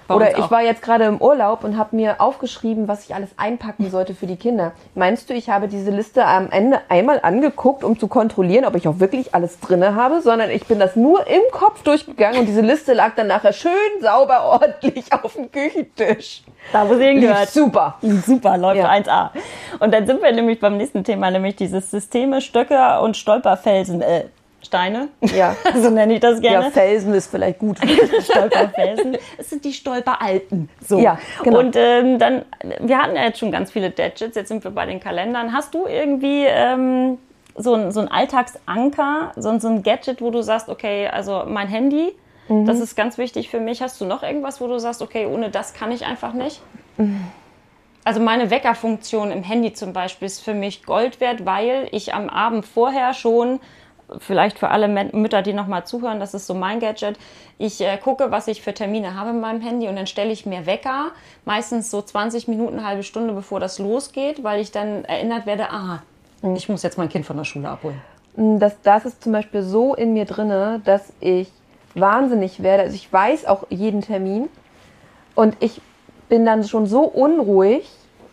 Bei Oder uns ich auch. war jetzt gerade im Urlaub und habe mir aufgeschrieben, was ich alles einpacken sollte für die Kinder. Meinst du, ich habe diese Liste am Ende einmal angeguckt, um zu kontrollieren, ob ich auch wirklich alles drinne habe, sondern ich bin das nur im Kopf durchgegangen und diese Liste lag dann nachher schön sauber ordentlich auf dem Küchentisch. Da, wo sie hingehört. Lief super. Super, läuft Ja. eins a. Und dann sind wir nämlich beim nächsten Thema, nämlich dieses Systeme, Stöcke und Stolperfelsen, äh, Steine. Ja. So nenne ich das gerne. Ja, Felsen ist vielleicht gut. Stolperfelsen. Es sind die Stolperalten. So. Ja, genau. Und ähm, dann, wir hatten ja jetzt schon ganz viele Gadgets, jetzt sind wir bei den Kalendern. Hast du irgendwie ähm, so, ein, so ein Alltagsanker, so, ein- so ein Gadget, wo du sagst, okay, also mein Handy, Mhm. das ist ganz wichtig für mich. Hast du noch irgendwas, wo du sagst, okay, ohne das kann ich einfach nicht? Mhm. Also meine Weckerfunktion im Handy zum Beispiel ist für mich Gold wert, weil ich am Abend vorher schon, vielleicht für alle Män- Mütter, die nochmal zuhören, das ist so mein Gadget, ich äh, gucke, was ich für Termine habe in meinem Handy und dann stelle ich mir Wecker, meistens so zwanzig Minuten, eine halbe Stunde, bevor das losgeht, weil ich dann erinnert werde, ah, ich muss jetzt mein Kind von der Schule abholen. Das, das ist zum Beispiel so in mir drinne, dass ich wahnsinnig werde. Also ich weiß auch jeden Termin und ich bin dann schon so unruhig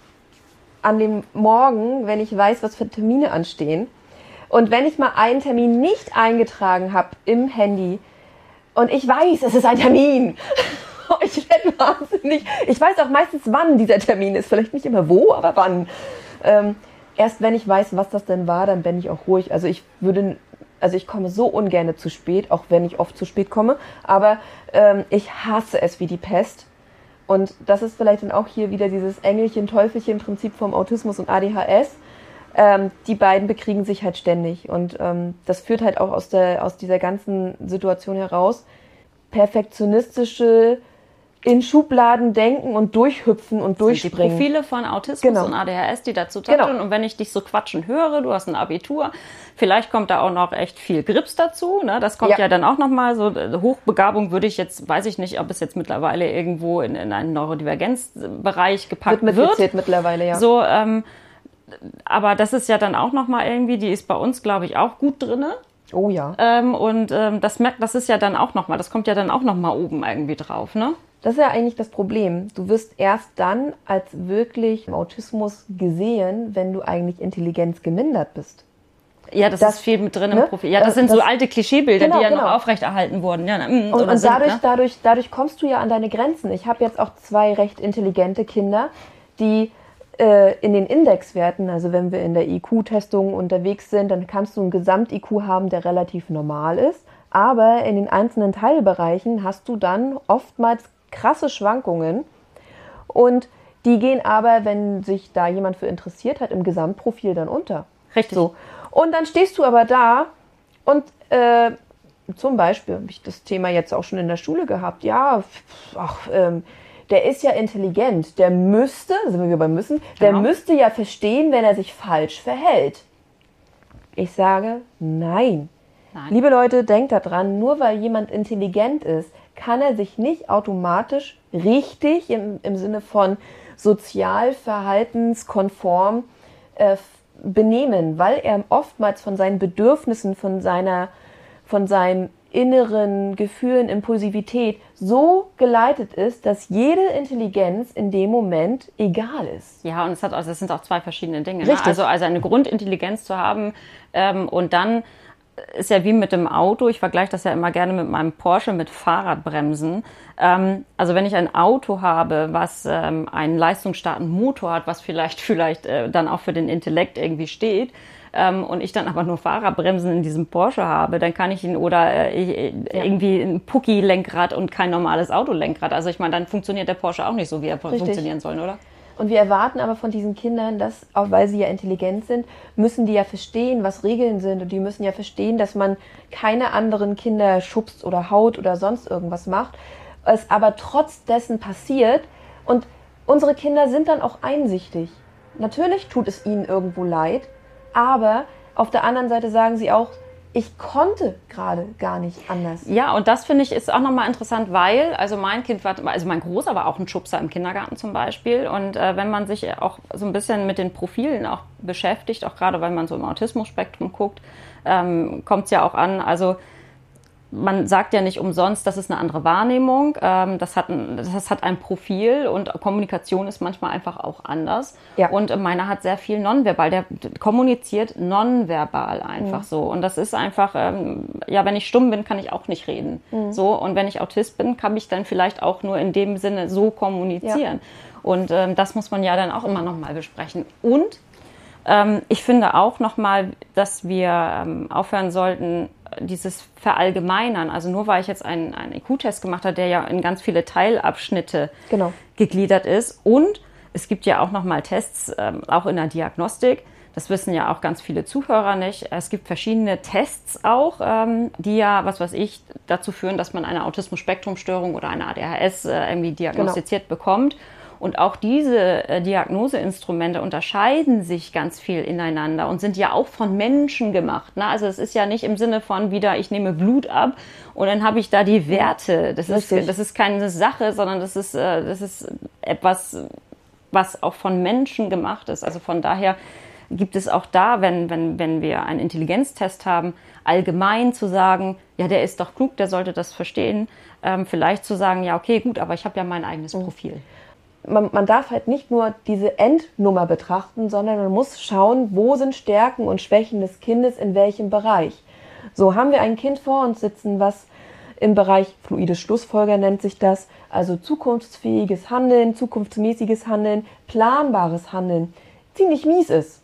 an dem Morgen, wenn ich weiß, was für Termine anstehen. Und wenn ich mal einen Termin nicht eingetragen habe im Handy und ich weiß, es ist ein Termin, ich werde wahnsinnig. Ich weiß auch meistens, wann dieser Termin ist. Vielleicht nicht immer wo, aber wann. Ähm, erst wenn ich weiß, was das denn war, dann bin ich auch ruhig. Also ich würde, also ich komme so ungern zu spät, auch wenn ich oft zu spät komme. Aber ähm, ich hasse es wie die Pest. Und das ist vielleicht dann auch hier wieder dieses Engelchen-Teufelchen-Prinzip vom Autismus und A D H S. Ähm, die beiden bekriegen sich halt ständig. Und ähm, das führt halt auch aus, der, aus dieser ganzen Situation heraus. Perfektionistische in Schubladen denken und durchhüpfen und Die durchspringen. Profile von Autismus Genau. und A D H S, die dazu tun. Genau. Und wenn ich dich so quatschen höre, du hast ein Abitur, vielleicht kommt da auch noch echt viel Grips dazu. Ne? Das kommt ja, Ja. dann auch nochmal. So äh, Hochbegabung würde ich jetzt, weiß ich nicht, ob es jetzt mittlerweile irgendwo in, in einen Neurodivergenzbereich gepackt Wird wird. mitgezählt mittlerweile, ja. So, ähm, aber das ist ja dann auch nochmal irgendwie, die ist bei uns, glaube ich, auch gut drinne. Oh ja. Ähm, und ähm, das merkt, das ist ja dann auch nochmal, das kommt ja dann auch nochmal oben irgendwie drauf, ne? Das ist ja eigentlich das Problem. Du wirst erst dann als wirklich im Autismus gesehen, wenn du eigentlich Intelligenz gemindert bist. Ja, das, Das- ist viel mit drin im ne? Profil. Ja, das, Das- sind so das- alte Klischeebilder, Genau, die ja genau. noch aufrechterhalten wurden. Ja, mm, Und, oder und sind, dadurch, ne? dadurch, dadurch kommst du ja an deine Grenzen. Ich habe jetzt auch zwei recht intelligente Kinder, die äh, in den Indexwerten, also wenn wir in der I Q-Testung unterwegs sind, dann kannst du einen Gesamt-I Q haben, der relativ normal ist. Aber in den einzelnen Teilbereichen hast du dann oftmals krasse Schwankungen. Und die gehen aber, wenn sich da jemand für interessiert hat, im Gesamtprofil dann unter. Richtig. So. Und dann stehst du aber da und äh, zum Beispiel habe ich das Thema jetzt auch schon in der Schule gehabt. Ja, ach, ähm, der ist ja intelligent. Der müsste, sind wir wieder beim Müssen, der Genau. müsste ja verstehen, wenn er sich falsch verhält. Ich sage, nein. Nein. Liebe Leute, denkt daran, nur weil jemand intelligent ist, kann er sich nicht automatisch richtig im, im Sinne von sozial verhaltenskonform äh, benehmen, weil er oftmals von seinen Bedürfnissen, von seiner, von seinen inneren Gefühlen, Impulsivität so geleitet ist, dass jede Intelligenz in dem Moment egal ist. Ja, und es hat, also das sind auch zwei verschiedene Dinge. Ne? Richtig. Also, also eine Grundintelligenz zu haben ähm, und dann ist ja wie mit dem Auto, ich vergleiche das ja immer gerne mit meinem Porsche, mit Fahrradbremsen. Ähm, also wenn ich ein Auto habe, was ähm, einen leistungsstarken Motor hat, was vielleicht vielleicht äh, dann auch für den Intellekt irgendwie steht, ähm, und ich dann aber nur Fahrradbremsen in diesem Porsche habe, dann kann ich ihn oder äh, irgendwie ein Pucki-Lenkrad und kein normales Autolenkrad. Also ich meine, dann funktioniert der Porsche auch nicht so, wie er Richtig. funktionieren soll, oder? Und wir erwarten aber von diesen Kindern, dass, auch weil sie ja intelligent sind, müssen die ja verstehen, was Regeln sind. Und die müssen ja verstehen, dass man keine anderen Kinder schubst oder haut oder sonst irgendwas macht. Es aber trotz dessen passiert. Und unsere Kinder sind dann auch einsichtig. Natürlich tut es ihnen irgendwo leid, aber auf der anderen Seite sagen sie auch, ich konnte gerade gar nicht anders. Ja, und das finde ich ist auch nochmal interessant, weil, also mein Kind war, also mein Großer war auch ein Schubser im Kindergarten zum Beispiel. Und äh, wenn man sich auch so ein bisschen mit den Profilen auch beschäftigt, auch gerade weil man so im Autismus-Spektrum guckt, ähm, kommt es ja auch an, also man sagt ja nicht umsonst, das ist eine andere Wahrnehmung, ähm, das hat ein, das hat ein Profil und Kommunikation ist manchmal einfach auch anders. Ja. Und meiner hat sehr viel nonverbal, der kommuniziert nonverbal einfach mhm. so. Und das ist einfach, ähm, ja, wenn ich stumm bin, kann ich auch nicht reden. Mhm. So, und wenn ich Autist bin, kann ich dann vielleicht auch nur in dem Sinne so kommunizieren. Ja. Und ähm, das muss man ja dann auch immer nochmal besprechen. Und ähm, ich finde auch nochmal, dass wir ähm, aufhören sollten, dieses Verallgemeinern, also nur weil ich jetzt einen, einen I Q-Test gemacht habe, der ja in ganz viele Teilabschnitte genau. gegliedert ist. Und es gibt ja auch nochmal Tests, ähm, auch in der Diagnostik. Das wissen ja auch ganz viele Zuhörer nicht. Es gibt verschiedene Tests auch, ähm, die ja, was weiß ich, dazu führen, dass man eine Autismus-Spektrum-Störung oder eine A D H S äh, irgendwie diagnostiziert genau. bekommt. Und auch diese äh, Diagnoseinstrumente unterscheiden sich ganz viel ineinander und sind ja auch von Menschen gemacht. Ne? Also es ist ja nicht im Sinne von wieder, ich nehme Blut ab und dann habe ich da die Werte. Das ist, das ist keine Sache, sondern das ist, äh, das ist etwas, was auch von Menschen gemacht ist. Also von daher gibt es auch da, wenn, wenn, wenn wir einen Intelligenztest haben, allgemein zu sagen, ja, der ist doch klug, der sollte das verstehen. Ähm, vielleicht zu sagen, ja, okay, gut, aber ich habe ja mein eigenes Profil. Man, man darf halt nicht nur diese Endnummer betrachten, sondern man muss schauen, wo sind Stärken und Schwächen des Kindes in welchem Bereich. So haben wir ein Kind vor uns sitzen, was im Bereich fluides Schlussfolger nennt sich das, also zukunftsfähiges Handeln, zukunftsmäßiges Handeln, planbares Handeln, ziemlich mies ist.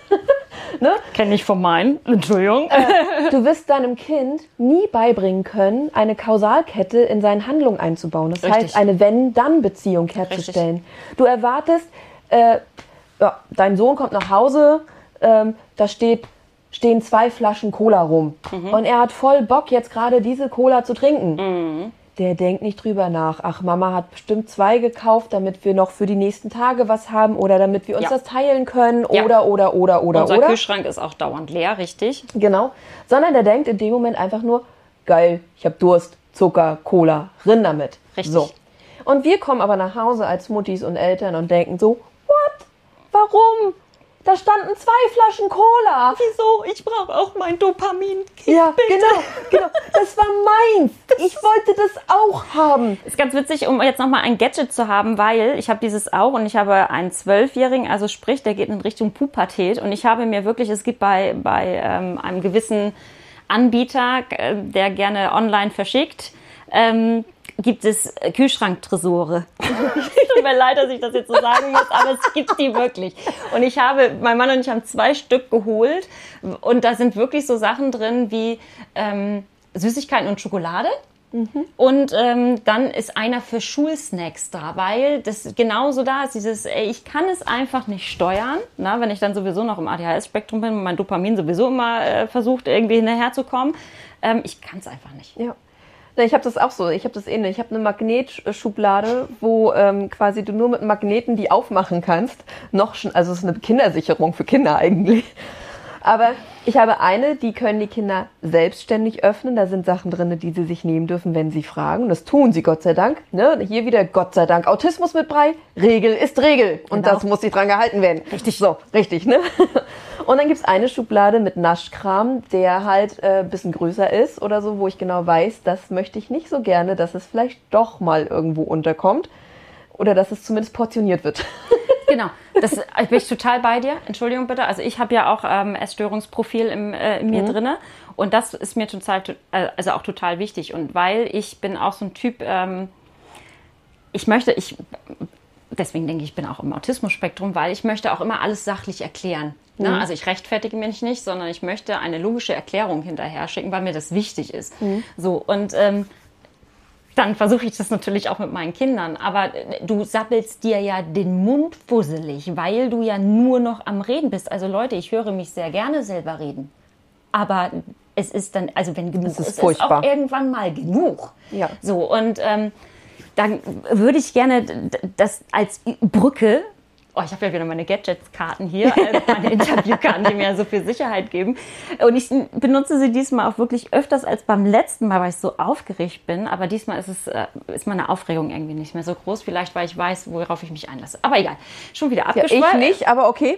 Ne? Kenne ich von meinen, Entschuldigung. Äh, du wirst deinem Kind nie beibringen können, eine Kausalkette in seine Handlung einzubauen. Das Richtig. heißt, eine Wenn-Dann-Beziehung herzustellen. Richtig. Du erwartest, äh, ja, dein Sohn kommt nach Hause, ähm, da steht, stehen zwei Flaschen Cola rum. Mhm. Und er hat voll Bock, jetzt gerade diese Cola zu trinken. Mhm. Der denkt nicht drüber nach. Ach, Mama hat bestimmt zwei gekauft, damit wir noch für die nächsten Tage was haben oder damit wir uns ja. das teilen können oder, ja. oder, oder, oder, oder. Unser Kühlschrank ist auch dauernd leer, richtig? Genau. Sondern der denkt in dem Moment einfach nur, geil, ich habe Durst, Zucker, Cola, rin damit. Richtig. So. Und wir kommen aber nach Hause als Muttis und Eltern und denken so, what? Warum? Da standen zwei Flaschen Cola. Wieso? Ich brauche auch mein Dopamin. Ja, bitte. genau, genau. Das war meins. Ich wollte das auch haben. Ist ganz witzig, um jetzt nochmal ein Gadget zu haben, weil ich habe dieses auch und ich habe einen Zwölfjährigen, also sprich, der geht in Richtung Pubertät und ich habe mir wirklich, es gibt bei, bei ähm, einem gewissen Anbieter, äh, der gerne online verschickt, ähm, gibt es Kühlschranktresore. Tut mir leid, dass ich das jetzt so sagen muss, aber es gibt die wirklich. Und ich habe, mein Mann und ich haben zwei Stück geholt und da sind wirklich so Sachen drin wie ähm, Süßigkeiten und Schokolade. Mhm. Und ähm, dann ist einer für Schulsnacks da, weil das genauso da ist, dieses, ey, ich kann es einfach nicht steuern, na, wenn ich dann sowieso noch im A D H S-Spektrum bin und mein Dopamin sowieso immer äh, versucht, irgendwie hinterherzukommen. Ähm, ich kann es einfach nicht. Ja. Ich habe das auch so, ich habe das ähnlich. Ich habe eine Magnetschublade, wo ähm, quasi du nur mit Magneten die aufmachen kannst. Noch schon, also es ist eine Kindersicherung für Kinder eigentlich. Aber ich habe eine, die können die Kinder selbstständig öffnen. Da sind Sachen drin, die sie sich nehmen dürfen, wenn sie fragen. Und das tun sie, Gott sei Dank. Ne? Hier wieder, Gott sei Dank, Autismus mit Brei. Regel ist Regel. Und genau. Das muss sich dran gehalten werden. Richtig. So, richtig, ne? Und dann gibt's eine Schublade mit Naschkram, der halt äh, ein bisschen größer ist oder so, wo ich genau weiß, das möchte ich nicht so gerne, dass es vielleicht doch mal irgendwo unterkommt. Oder dass es zumindest portioniert wird. Genau, das bin ich total bei dir. Entschuldigung bitte. Also ich habe ja auch ähm, Essstörungsprofil im, äh, in mir mhm. drinne und das ist mir total, äh, also auch total wichtig. Und weil ich bin auch so ein Typ, ähm, ich möchte, ich, deswegen denke ich, ich bin auch im Autismus-Spektrum, weil ich möchte auch immer alles sachlich erklären. Mhm. Ne? Also ich rechtfertige mich nicht, sondern ich möchte eine logische Erklärung hinterher schicken, weil mir das wichtig ist. Mhm. So und ähm, dann versuche ich das natürlich auch mit meinen Kindern. Aber du sappelst dir ja den Mund fusselig, weil du ja nur noch am Reden bist. Also Leute, ich höre mich sehr gerne selber reden. Aber es ist dann, also wenn genug ist, ist, ist auch irgendwann mal genug. Ja. So, und ähm, dann würde ich gerne das als Brücke. Oh, ich habe ja wieder meine Gadgets-Karten hier, meine Interviewkarten, die mir ja so viel Sicherheit geben. Und ich benutze sie diesmal auch wirklich öfters als beim letzten Mal, weil ich so aufgeregt bin. Aber diesmal ist es ist meine Aufregung irgendwie nicht mehr so groß. Vielleicht, weil ich weiß, worauf ich mich einlasse. Aber egal, schon wieder abgeschweift. Ja, ich nicht, aber okay.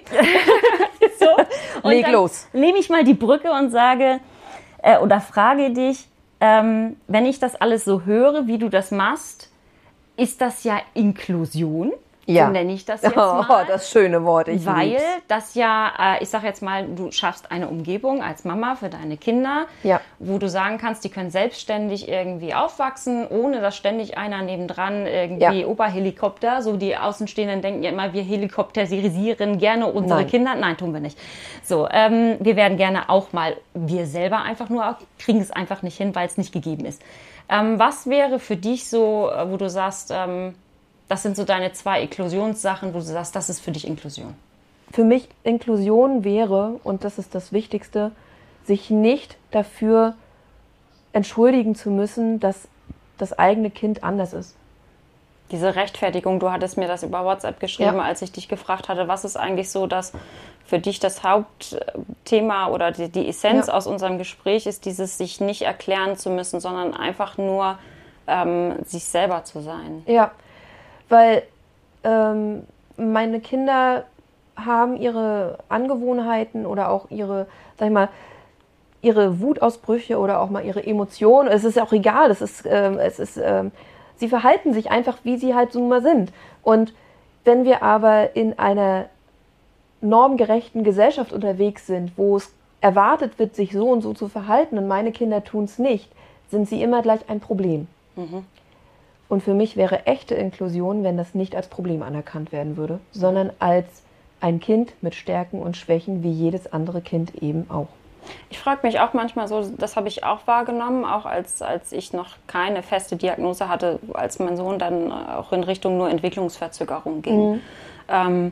So. Und leg los. Nehme ich mal die Brücke und sage äh, oder frage dich, Ähm, wenn ich das alles so höre, wie du das machst, ist das ja Inklusion. Ja. So nenne ich das jetzt mal. Oh, das schöne Wort, ich Weil lieb's. das ja, äh, ich sage jetzt mal, du schaffst eine Umgebung als Mama für deine Kinder, Ja. wo du sagen kannst, die können selbstständig irgendwie aufwachsen, ohne dass ständig einer nebendran irgendwie Ja. Oberhelikopter, so die Außenstehenden denken ja immer, wir helikopterisieren gerne unsere Nein. Kinder. Nein, tun wir nicht. So, ähm, wir werden gerne auch mal wir selber einfach nur, kriegen es einfach nicht hin, weil es nicht gegeben ist. Ähm, was wäre für dich so, äh, wo du sagst, ähm, das sind so deine zwei Inklusionssachen, wo du sagst, das ist für dich Inklusion? Für mich Inklusion wäre, und das ist das Wichtigste, sich nicht dafür entschuldigen zu müssen, dass das eigene Kind anders ist. Diese Rechtfertigung, du hattest mir das über WhatsApp geschrieben, Ja. als ich dich gefragt hatte, was ist eigentlich so das für dich das Hauptthema oder die, die Essenz Ja. aus unserem Gespräch ist, dieses sich nicht erklären zu müssen, sondern einfach nur ähm, sich selber zu sein. Ja, weil ähm, meine Kinder haben ihre Angewohnheiten oder auch ihre, sag ich mal, ihre Wutausbrüche oder auch mal ihre Emotionen. Es ist auch egal, es ist, ähm, es ist, ähm, sie verhalten sich einfach, wie sie halt so nun mal sind. Und wenn wir aber in einer normgerechten Gesellschaft unterwegs sind, wo es erwartet wird, sich so und so zu verhalten und meine Kinder tun es nicht, sind sie immer gleich ein Problem. Mhm. Und für mich wäre echte Inklusion, wenn das nicht als Problem anerkannt werden würde, sondern als ein Kind mit Stärken und Schwächen, wie jedes andere Kind eben auch. Ich frage mich auch manchmal so, das habe ich auch wahrgenommen, auch als, als ich noch keine feste Diagnose hatte, als mein Sohn dann auch in Richtung nur Entwicklungsverzögerung ging. Mhm. Ähm,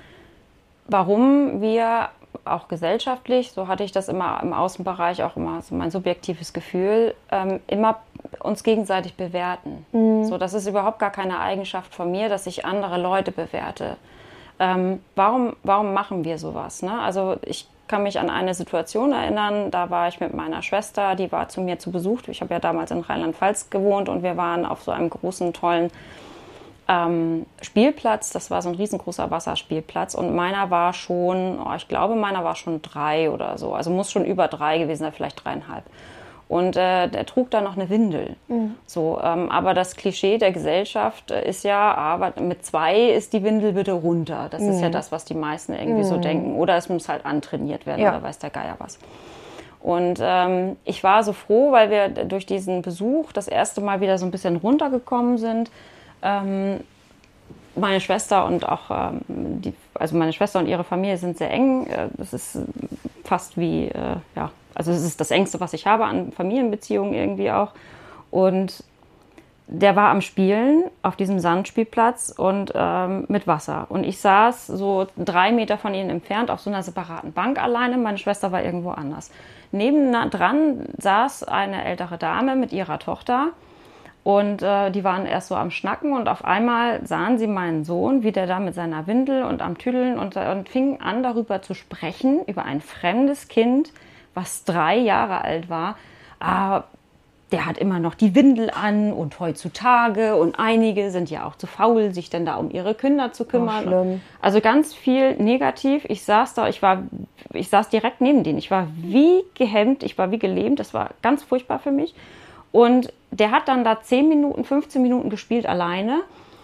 warum wir auch gesellschaftlich, so hatte ich das immer im Außenbereich, auch immer so mein subjektives Gefühl, ähm, immer uns gegenseitig bewerten. Mhm. So, das ist überhaupt gar keine Eigenschaft von mir, dass ich andere Leute bewerte. Ähm, warum, warum machen wir sowas? Ne? Also ich kann mich an eine Situation erinnern, da war ich mit meiner Schwester, die war zu mir zu Besuch. Ich habe ja damals in Rheinland-Pfalz gewohnt und wir waren auf so einem großen, tollen ähm, Spielplatz. Das war so ein riesengroßer Wasserspielplatz und meiner war schon, oh, ich glaube, meiner war schon drei oder so. Also muss schon über drei gewesen sein, vielleicht dreieinhalb. Und äh, der trug da noch eine Windel. Mhm. So, ähm, aber das Klischee der Gesellschaft äh, ist ja, aber mit zwei ist die Windel bitte runter. Das mhm. ist ja das, was die meisten irgendwie mhm. so denken. Oder es muss halt antrainiert werden, ja. Oder weiß der Geier was. Und ähm, ich war so froh, weil wir durch diesen Besuch das erste Mal wieder so ein bisschen runtergekommen sind. Ähm, meine Schwester und auch, ähm, die, also meine Schwester und ihre Familie sind sehr eng. Das ist fast wie, äh, ja, also es ist das Engste, was ich habe an Familienbeziehungen irgendwie auch. Und der war am Spielen auf diesem Sandspielplatz und ähm, mit Wasser. Und ich saß so drei Meter von ihnen entfernt auf so einer separaten Bank alleine. Meine Schwester war irgendwo anders. Nebendran saß eine ältere Dame mit ihrer Tochter. Und äh, die waren erst so am Schnacken und auf einmal sahen sie meinen Sohn, wie der da mit seiner Windel und am Tüdeln und, und fingen an, darüber zu sprechen, über ein fremdes Kind, was drei Jahre alt war. Ah, der hat immer noch die Windel an und heutzutage und einige sind ja auch zu faul, sich dann da um ihre Kinder zu kümmern. Oh, schlimm. Also ganz viel negativ. Ich saß da, ich war, ich saß direkt neben denen. Ich war wie gehemmt, ich war wie gelähmt. Das war ganz furchtbar für mich. Und der hat dann da zehn Minuten, fünfzehn Minuten gespielt alleine.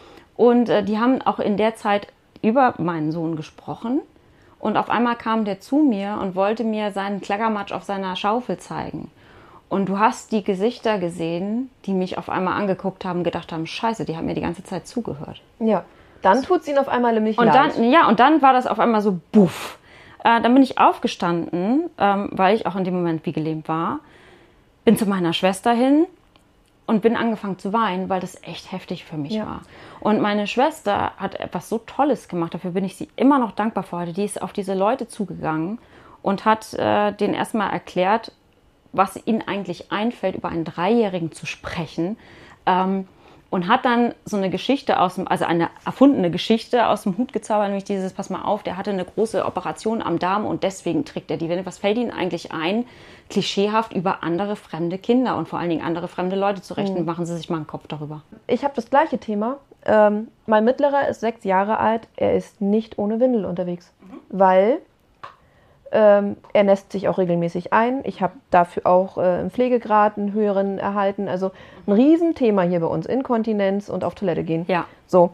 Und äh, die haben auch in der Zeit über meinen Sohn gesprochen. Und auf einmal kam der zu mir und wollte mir seinen Klackermatsch auf seiner Schaufel zeigen. Und du hast die Gesichter gesehen, die mich auf einmal angeguckt haben, gedacht haben, scheiße, die haben mir die ganze Zeit zugehört. Ja, dann tut es ihnen auf einmal nämlich und leid. Dann, ja, und dann war das auf einmal so, buff. Äh, dann bin ich aufgestanden, ähm, weil ich auch in dem Moment wie gelähmt war. Bin zu meiner Schwester hin und bin angefangen zu weinen, weil das echt heftig für mich ja. war. Und meine Schwester hat etwas so Tolles gemacht, dafür bin ich sie immer noch dankbar für heute. Die ist auf diese Leute zugegangen und hat äh, denen erstmal erklärt, was ihnen eigentlich einfällt, über einen Dreijährigen zu sprechen. Ähm, und hat dann so eine Geschichte aus dem, also eine erfundene Geschichte aus dem Hut gezaubert, nämlich dieses, pass mal auf, der hatte eine große Operation am Darm und deswegen trägt er die Windel. Was fällt Ihnen eigentlich ein, klischeehaft über andere fremde Kinder und vor allen Dingen andere fremde Leute zu rechnen? Mhm. Machen Sie sich mal einen Kopf darüber. Ich habe das gleiche Thema. Ähm, mein Mittlerer ist sechs Jahre alt, er ist nicht ohne Windel unterwegs, mhm. weil Ähm, er nässt sich auch regelmäßig ein. Ich habe dafür auch äh, einen Pflegegrad, einen höheren erhalten. Also ein Riesenthema hier bei uns. Inkontinenz und auf Toilette gehen. Ja. So.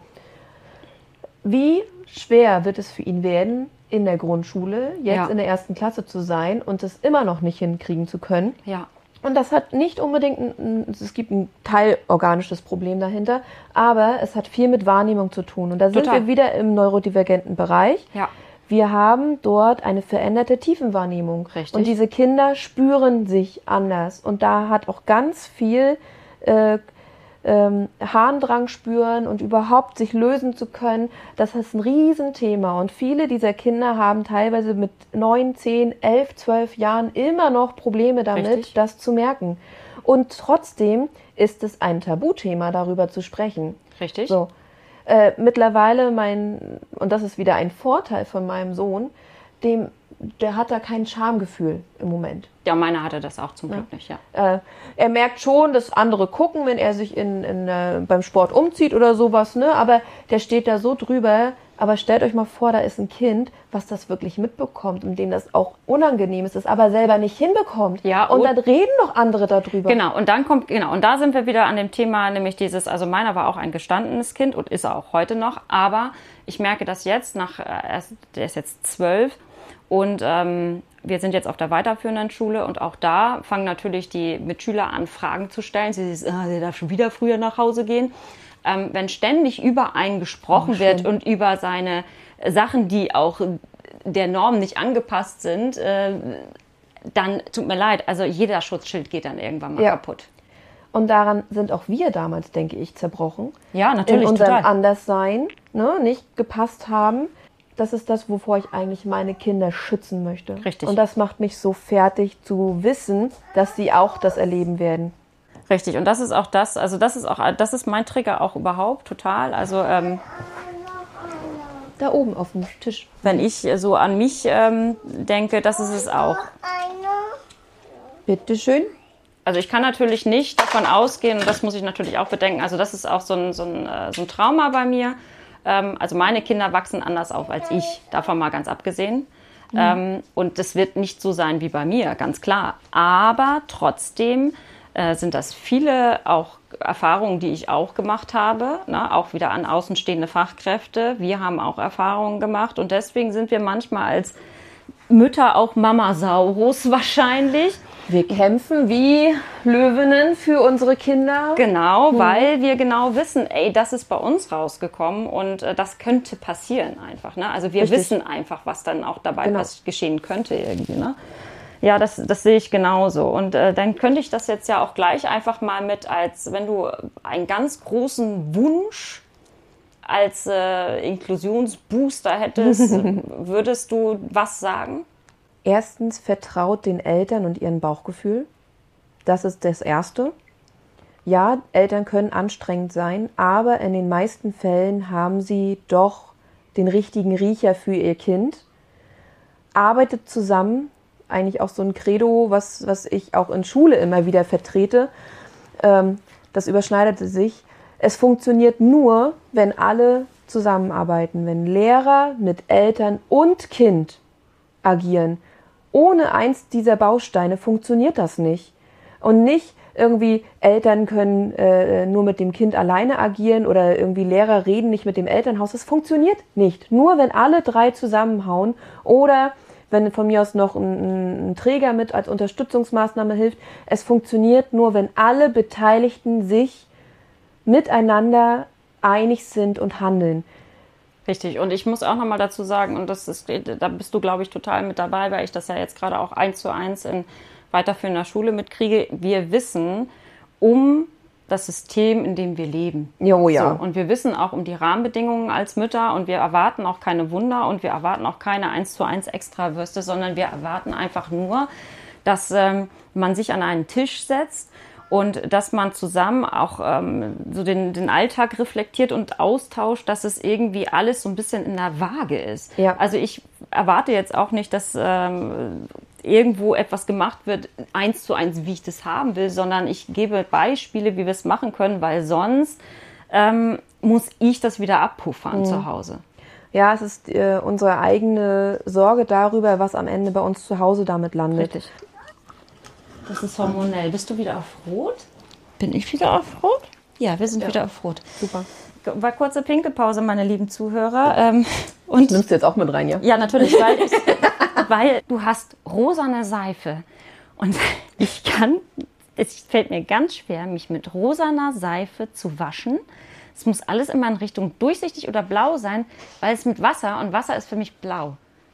Wie schwer wird es für ihn werden, in der Grundschule, jetzt Ja. in der ersten Klasse zu sein und es immer noch nicht hinkriegen zu können? Ja. Und das hat nicht unbedingt, ein, ein, es gibt ein teilorganisches Problem dahinter, aber es hat viel mit Wahrnehmung zu tun. Und da sind Total. wir wieder im neurodivergenten Bereich. Ja. Wir haben dort eine veränderte Tiefenwahrnehmung. Richtig. Und diese Kinder spüren sich anders. Und da hat auch ganz viel äh, ähm, Harndrang spüren und überhaupt sich lösen zu können. Das ist ein Riesenthema. Und viele dieser Kinder haben teilweise mit neun, zehn, elf, zwölf Jahren immer noch Probleme damit, Richtig. das zu merken. Und trotzdem ist es ein Tabuthema, darüber zu sprechen. Richtig. So. Äh, mittlerweile mein, und das ist wieder ein Vorteil von meinem Sohn, dem, der hat da kein Schamgefühl im Moment. Ja, meiner hatte das auch zum Glück Ja. nicht, ja. Äh, er merkt schon, dass andere gucken, wenn er sich in, in, äh, beim Sport umzieht oder sowas, ne? Aber der steht da so drüber. Aber stellt euch mal vor, da ist ein Kind, was das wirklich mitbekommt und dem das auch unangenehm ist, das aber selber nicht hinbekommt. Ja, und und- dann reden doch andere darüber. Genau, und dann kommt, genau, und da sind wir wieder an dem Thema, nämlich dieses, also meiner war auch ein gestandenes Kind und ist er auch heute noch, aber ich merke das jetzt, nach, äh, erst- der ist jetzt zwölf und ähm, wir sind jetzt auf der weiterführenden Schule und auch da fangen natürlich die Mitschüler an, Fragen zu stellen. Sie sagen, ah, der darf schon wieder früher nach Hause gehen. Ähm, wenn ständig über einen gesprochen Oh, wird schlimm. und über seine Sachen, die auch der Norm nicht angepasst sind, äh, dann tut mir leid, also jeder Schutzschild geht dann irgendwann mal Ja. kaputt. Und daran sind auch wir damals, denke ich, zerbrochen. Ja, natürlich, In unserem total. Anderssein, ne, nicht gepasst haben. Das ist das, wovor ich eigentlich meine Kinder schützen möchte. Richtig. Und das macht mich so fertig zu wissen, dass sie auch das erleben werden. Richtig, und das ist auch das, also das ist auch, das ist mein Trigger auch überhaupt, total. Also ähm, Da oben auf dem Tisch. wenn ich so an mich ähm, denke, das ist es auch. Bitteschön. Also ich kann natürlich nicht davon ausgehen, und das muss ich natürlich auch bedenken, also das ist auch so ein, so ein, äh, so ein Trauma bei mir. Ähm, also meine Kinder wachsen anders auf als ich, davon mal ganz abgesehen. Mhm. Ähm, und das wird nicht so sein wie bei mir, ganz klar. Aber trotzdem äh, sind das viele auch Erfahrungen, die ich auch gemacht habe, ne? Auch wieder an außenstehende Fachkräfte. Wir haben auch Erfahrungen gemacht und deswegen sind wir manchmal als Mütter auch Mamasaurus wahrscheinlich. Wir kämpfen wie Löwinnen für unsere Kinder. Genau, weil wir genau wissen, ey, das ist bei uns rausgekommen und äh, das könnte passieren einfach. Ne? Also wir Richtig. wissen einfach, was dann auch dabei Genau. pass- geschehen könnte irgendwie. Ne? Ja, das, das sehe ich genauso. Und äh, dann könnte ich das jetzt ja auch gleich einfach mal mit, als wenn du einen ganz großen Wunsch als äh, Inklusionsbooster hättest, würdest du was sagen? Erstens, vertraut den Eltern und ihrem Bauchgefühl. Das ist das Erste. Ja, Eltern können anstrengend sein, aber in den meisten Fällen haben sie doch den richtigen Riecher für ihr Kind. Arbeitet zusammen, eigentlich auch so ein Credo, was, was ich auch in Schule immer wieder vertrete. Ähm, das überschneidete sich. Es funktioniert nur, wenn alle zusammenarbeiten, wenn Lehrer mit Eltern und Kind agieren. Ohne eins dieser Bausteine funktioniert das nicht. Und nicht irgendwie Eltern können äh, nur mit dem Kind alleine agieren oder irgendwie Lehrer reden nicht mit dem Elternhaus. Das funktioniert nicht. Nur wenn alle drei zusammenhauen oder wenn von mir aus noch ein, ein Träger mit als Unterstützungsmaßnahme hilft. Es funktioniert nur, wenn alle Beteiligten sich miteinander einig sind und handeln. Richtig. Und ich muss auch nochmal dazu sagen, und das ist, da bist du, glaube ich, total mit dabei, weil ich das ja jetzt gerade auch eins zu eins in weiterführender Schule mitkriege. Wir wissen um das System, in dem wir leben. Jo, ja. So, und wir wissen auch um die Rahmenbedingungen als Mütter und wir erwarten auch keine Wunder und wir erwarten auch keine eins zu eins Extrawürste, sondern wir erwarten einfach nur, dass ähm, man sich an einen Tisch setzt und dass man zusammen auch ähm, so den, den Alltag reflektiert und austauscht, dass es irgendwie alles so ein bisschen in der Waage ist. Ja. Also ich erwarte jetzt auch nicht, dass ähm, irgendwo etwas gemacht wird, eins zu eins, wie ich das haben will, sondern ich gebe Beispiele, wie wir es machen können, weil sonst ähm, muss ich das wieder abpuffern Mhm. zu Hause. Ja, es ist äh, unsere eigene Sorge darüber, was am Ende bei uns zu Hause damit landet. Richtig. Das ist hormonell. Bist du wieder auf Rot? Bin ich wieder auf Rot? Ja, wir sind Ja. wieder auf Rot. Super. War kurze Pinkelpause, meine lieben Zuhörer. Ähm, und Nimmst du jetzt auch mit rein, ja? ja, natürlich, weil, ich, weil du hast rosane Seife. Und ich kann, es fällt mir ganz schwer, mich mit rosaner Seife zu waschen. Es muss alles immer in Richtung durchsichtig oder blau sein, weil es mit Wasser, und Wasser ist für mich blau.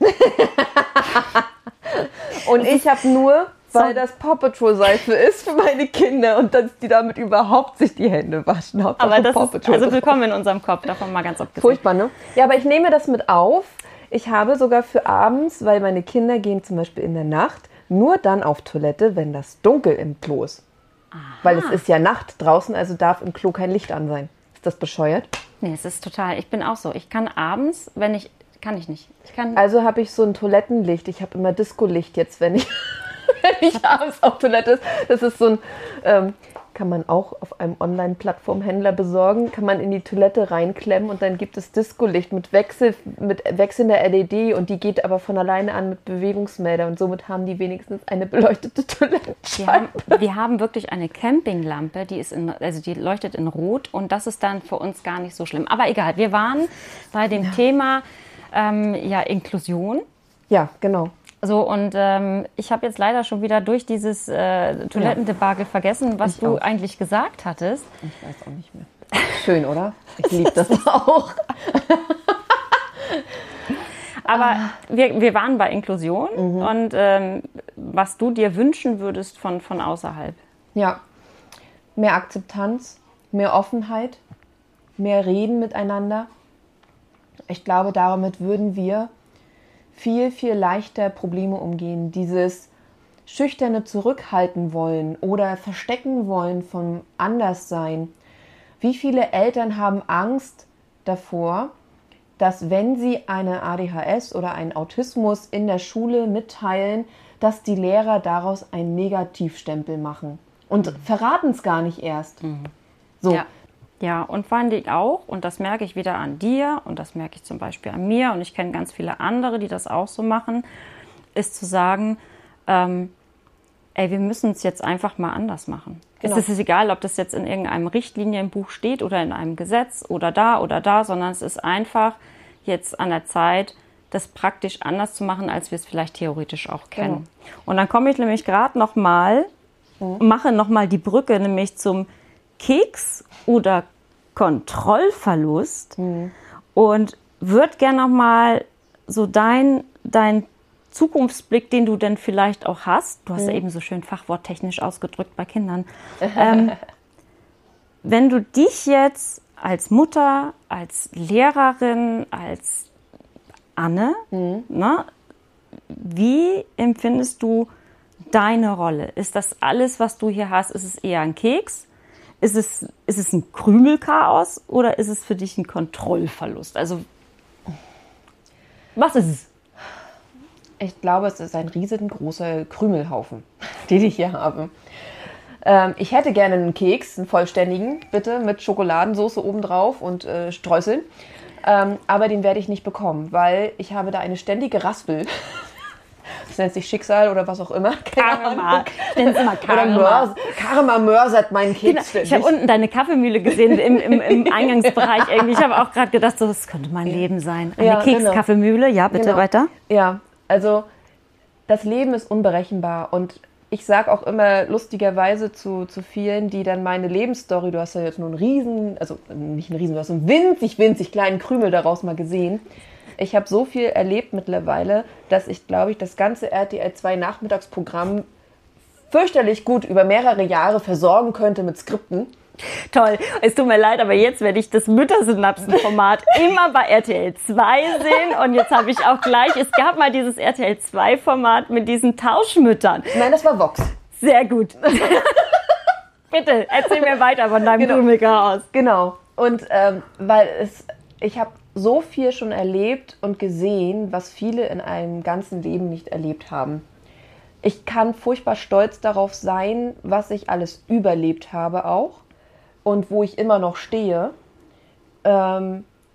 Und ich habe nur, weil das Paw Patrol Seife ist für meine Kinder und dass die damit überhaupt sich die Hände waschen. Hauptsache Aber das Paw ist, Patrol also drauf. willkommen in unserem Kopf, davon mal ganz abgesehen. Furchtbar, ne? Ja, aber ich nehme das mit auf. Ich habe sogar für abends, weil meine Kinder gehen zum Beispiel in der Nacht nur dann auf Toilette, wenn das dunkel im Klo ist. Aha. Weil es ist ja Nacht draußen, also darf im Klo kein Licht an sein. Ist das bescheuert? Nee, es ist total, ich bin auch so. Ich kann abends, wenn ich, kann ich nicht. Ich kann, Also habe ich so ein Toilettenlicht. Ich habe immer Disco-Licht jetzt, wenn ich, wenn ich abends auf Toilette ist. Das ist so ein, ähm, kann man auch auf einem Online-Plattformhändler besorgen, kann man in die Toilette reinklemmen und dann gibt es Disco-Licht mit, Wechsel, mit wechselnder L E D und die geht aber von alleine an mit Bewegungsmelder und somit haben die wenigstens eine beleuchtete Toilette. wir, haben, wir haben wirklich eine Campinglampe, die ist in, also die leuchtet in Rot und das ist dann für uns gar nicht so schlimm. Aber egal, wir waren bei dem ja. Thema ähm, ja, Inklusion. Ja, genau. So, und ähm, ich habe jetzt leider schon wieder durch dieses äh, Toilettendebakel vergessen, was Ich du auch. eigentlich gesagt hattest. Ich weiß auch nicht mehr. Schön, oder? Ich liebe das auch. Aber ah. wir, wir waren bei Inklusion Mhm. und ähm, was du dir wünschen würdest von, von außerhalb. Ja, mehr Akzeptanz, mehr Offenheit, mehr Reden miteinander. Ich glaube, damit würden wir viel, viel leichter Probleme umgehen. Dieses schüchterne Zurückhalten wollen oder verstecken wollen vom Anderssein. Wie viele Eltern haben Angst davor, dass wenn sie eine A D H S oder einen Autismus in der Schule mitteilen, dass die Lehrer daraus einen Negativstempel machen und mhm. verraten es gar nicht erst. Mhm. So. Ja. Ja, und vor allem auch, und das merke ich wieder an dir und das merke ich zum Beispiel an mir und ich kenne ganz viele andere, die das auch so machen, ist zu sagen, ähm, ey, wir müssen es jetzt einfach mal anders machen. Genau. Es ist egal, ob das jetzt in irgendeinem Richtlinienbuch steht oder in einem Gesetz oder da oder da, sondern es ist einfach jetzt an der Zeit, das praktisch anders zu machen, als wir es vielleicht theoretisch auch kennen. Genau. Und dann komme ich nämlich gerade noch mal, mhm. mache noch mal die Brücke nämlich zum Keks oder Kontrollverlust mhm. und würde gerne noch mal so dein, dein Zukunftsblick, den du denn vielleicht auch hast, du hast mhm. ja eben so schön fachworttechnisch ausgedrückt bei Kindern, ähm, wenn du dich jetzt als Mutter, als Lehrerin, als Anne, mhm. ne, wie empfindest du deine Rolle? Ist das alles, was du hier hast, ist es eher ein Keks? Ist es, ist es ein Krümelchaos oder ist es für dich ein Kontrollverlust? Also, was ist es? Ich glaube, es ist ein riesengroßer Krümelhaufen, den ich hier habe. Ähm, ich hätte gerne einen Keks, einen vollständigen, bitte, mit Schokoladensauce obendrauf und äh, Streuseln. Ähm, aber den werde ich nicht bekommen, weil ich habe da eine ständige Raspel. Das nennt sich Schicksal oder was auch immer. Karma. Ich nenne es immer Karma. Oder Mörser. Karma mörsert meinen Keks. Genau. Ich habe unten deine Kaffeemühle gesehen im, im, im Eingangsbereich. Irgendwie. Ich habe auch gerade gedacht, so, das könnte mein Leben sein. Eine Ja, Keks-Kaffeemühle. Ja, bitte genau. weiter. Ja, also das Leben ist unberechenbar und ich sage auch immer lustigerweise zu, zu vielen, die dann meine Lebensstory, du hast ja jetzt nur einen riesen, also nicht einen riesen, du hast einen winzig, winzig kleinen Krümel daraus mal gesehen. Ich habe so viel erlebt mittlerweile, dass ich, glaube ich, das ganze R T L zwei Nachmittagsprogramm fürchterlich gut über mehrere Jahre versorgen könnte mit Skripten. Toll. Es tut mir leid, aber jetzt werde ich das Müttersynapsen-Format immer bei R T L zwei sehen. Und jetzt habe ich auch gleich, es gab mal dieses R T L zwei Format mit diesen Tauschmüttern. Nein, das war Vox. Sehr gut. Bitte, erzähl mir weiter von deinem Genau. Krümelchaos. Genau. Und ähm, weil es, ich habe so viel schon erlebt und gesehen, was viele in einem ganzen Leben nicht erlebt haben. Ich kann furchtbar stolz darauf sein, was ich alles überlebt habe auch und wo ich immer noch stehe. Ähm,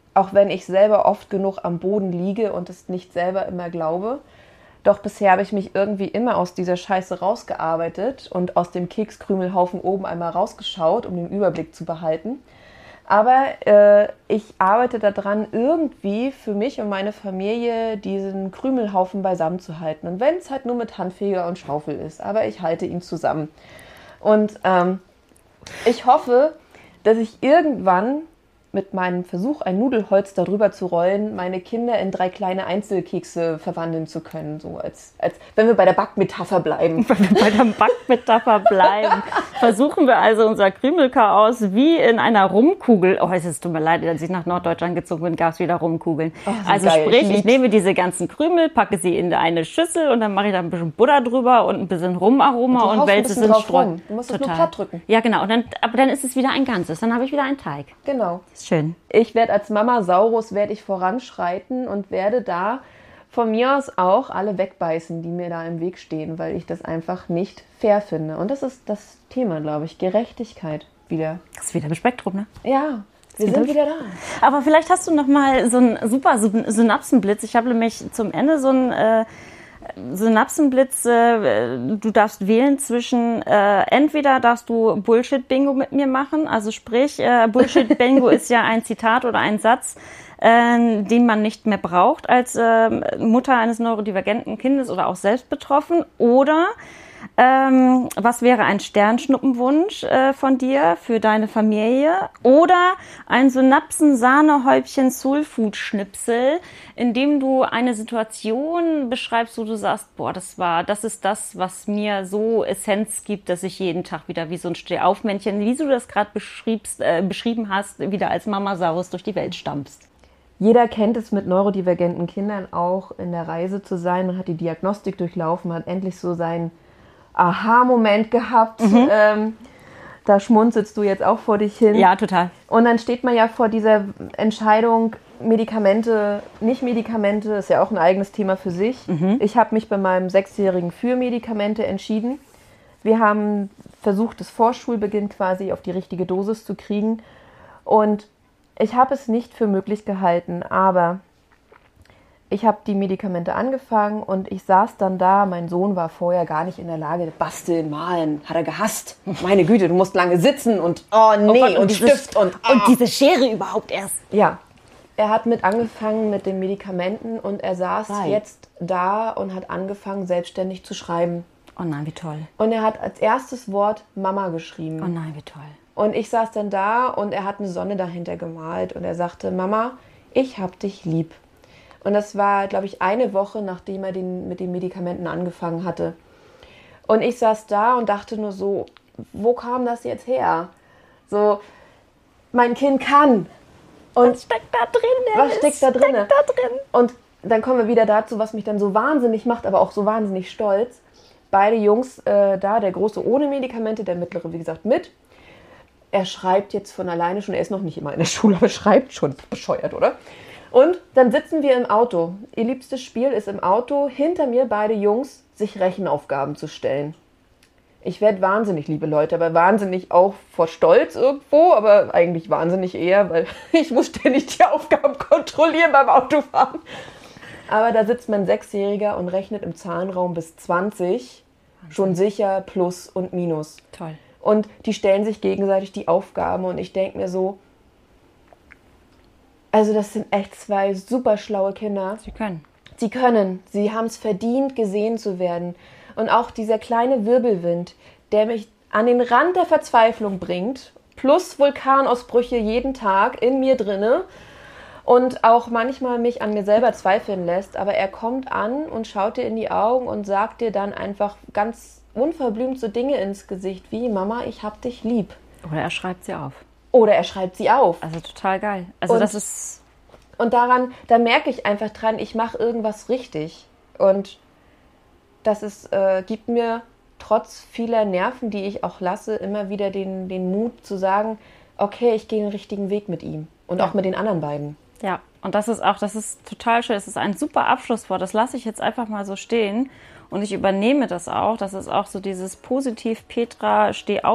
auch wenn ich selber oft genug am Boden liege und es nicht selber immer glaube. Doch bisher habe ich mich irgendwie immer aus dieser Scheiße rausgearbeitet und aus dem Kekskrümelhaufen oben einmal rausgeschaut, um den Überblick zu behalten. Aber äh, ich arbeite daran, irgendwie für mich und meine Familie diesen Krümelhaufen beisammen zu halten. Und wenn es halt nur mit Handfeger und Schaufel ist, aber ich halte ihn zusammen. Und ähm, ich hoffe, dass ich irgendwann mit meinem Versuch, ein Nudelholz darüber zu rollen, meine Kinder in drei kleine Einzelkekse verwandeln zu können. So als, als wenn wir bei der Backmetapher bleiben. Wenn wir bei der Backmetapher bleiben, versuchen wir also unser Krümelchaos wie in einer Rumkugel. Oh, es tut mir leid, als ich nach Norddeutschland gezogen bin, gab es wieder Rumkugeln. Oh, also geil. Sprich, ich, ich nehme diese ganzen Krümel, packe sie in eine Schüssel und dann mache ich da ein bisschen Butter drüber und ein bisschen Rumaroma und, und wälze es in Stroh. Du musst es nur platt drücken. Ja, genau. Und dann, aber dann ist es wieder ein Ganzes. Dann habe ich wieder einen Teig. Genau. Schön. Ich werde als Mama Saurus werde ich voranschreiten und werde da von mir aus auch alle wegbeißen, die mir da im Weg stehen, weil ich das einfach nicht fair finde. Und das ist das Thema, glaube ich, Gerechtigkeit wieder. Das ist wieder im Spektrum, ne? Ja, wir sind wieder da. Aber vielleicht hast du noch mal so einen super Synapsenblitz. Ich habe nämlich zum Ende so einen äh, Synapsenblitz, äh, du darfst wählen zwischen, äh, entweder darfst du Bullshit-Bingo mit mir machen, also sprich, äh, Bullshit-Bingo ist ja ein Zitat oder ein Satz, äh, den man nicht mehr braucht als äh, Mutter eines neurodivergenten Kindes oder auch selbst betroffen, oder ähm, was wäre ein Sternschnuppenwunsch äh, von dir für deine Familie, oder ein Synapsen-Sahnehäubchen-Soulfood-Schnipsel, in dem du eine Situation beschreibst, wo du sagst, boah, das war, das ist das, was mir so Essenz gibt, dass ich jeden Tag wieder wie so ein Stehaufmännchen, wie du das gerade äh, beschrieben hast, wieder als Mama Saurus durch die Welt stampfst. Jeder kennt es, mit neurodivergenten Kindern auch in der Reise zu sein. Man hat die Diagnostik durchlaufen, hat endlich so seinen Aha-Moment gehabt. Mhm. Ähm, da schmunzelst du jetzt auch vor dich hin. Ja, total. Und dann steht man ja vor dieser Entscheidung, Medikamente, nicht Medikamente, ist ja auch ein eigenes Thema für sich. Mhm. Ich habe mich bei meinem Sechsjährigen für Medikamente entschieden. Wir haben versucht, das Vorschulbeginn quasi auf die richtige Dosis zu kriegen. Und ich habe es nicht für möglich gehalten, aber ich habe die Medikamente angefangen und ich saß dann da. Mein Sohn war vorher gar nicht in der Lage, basteln, malen, hat er gehasst. Meine Güte, du musst lange sitzen und oh nee, oh Gott, und, und Stift und oh. Und diese Schere überhaupt erst. Ja, er hat mit angefangen mit den Medikamenten und er saß Nein. jetzt da und hat angefangen, selbstständig zu schreiben. Oh nein, wie toll. Und er hat als erstes Wort Mama geschrieben. Oh nein, wie toll. Und ich saß dann da und er hat eine Sonne dahinter gemalt und er sagte, Mama, ich hab dich lieb. Und das war, glaube ich, eine Woche, nachdem er den, mit den Medikamenten angefangen hatte. Und ich saß da und dachte nur so, wo kam das jetzt her? So, mein Kind kann. Und was steckt da drin? Was steckt da drin? Steckt da drin? Und dann kommen wir wieder dazu, was mich dann so wahnsinnig macht, aber auch so wahnsinnig stolz. Beide Jungs äh, da, der Große ohne Medikamente, der Mittlere, wie gesagt, mit. Er schreibt jetzt von alleine schon, er ist noch nicht immer in der Schule, aber schreibt schon. Bescheuert, oder? Und dann sitzen wir im Auto. Ihr liebstes Spiel ist im Auto, hinter mir beide Jungs, sich Rechenaufgaben zu stellen. Ich werde wahnsinnig, liebe Leute, aber wahnsinnig auch vor Stolz irgendwo, aber eigentlich wahnsinnig eher, weil ich muss ständig die Aufgaben kontrollieren beim Autofahren. Aber da sitzt mein Sechsjähriger und rechnet im Zahlenraum bis zwanzig, Wahnsinn. Schon sicher Plus und Minus. Toll. Und die stellen sich gegenseitig die Aufgaben und ich denke mir so, also das sind echt zwei super schlaue Kinder. Sie können. Sie können. Sie haben es verdient, gesehen zu werden. Und auch dieser kleine Wirbelwind, der mich an den Rand der Verzweiflung bringt, plus Vulkanausbrüche jeden Tag in mir drinne und auch manchmal mich an mir selber zweifeln lässt, aber er kommt an und schaut dir in die Augen und sagt dir dann einfach ganz unverblümt so Dinge ins Gesicht wie, Mama, ich hab dich lieb. Oder er schreibt sie auf. Oder er schreibt sie auf. Also total geil. Also und, das ist... Und daran, da merke ich einfach dran, ich mache irgendwas richtig. Und das ist, äh, gibt mir trotz vieler Nerven, die ich auch lasse, immer wieder den, den Mut zu sagen, okay, ich gehe den richtigen Weg mit ihm. Und ja. auch mit den anderen beiden. Ja, und das ist auch, das ist total schön. Das ist ein super Abschlusswort. Das lasse ich jetzt einfach mal so stehen. Und ich übernehme das auch. Das ist auch so dieses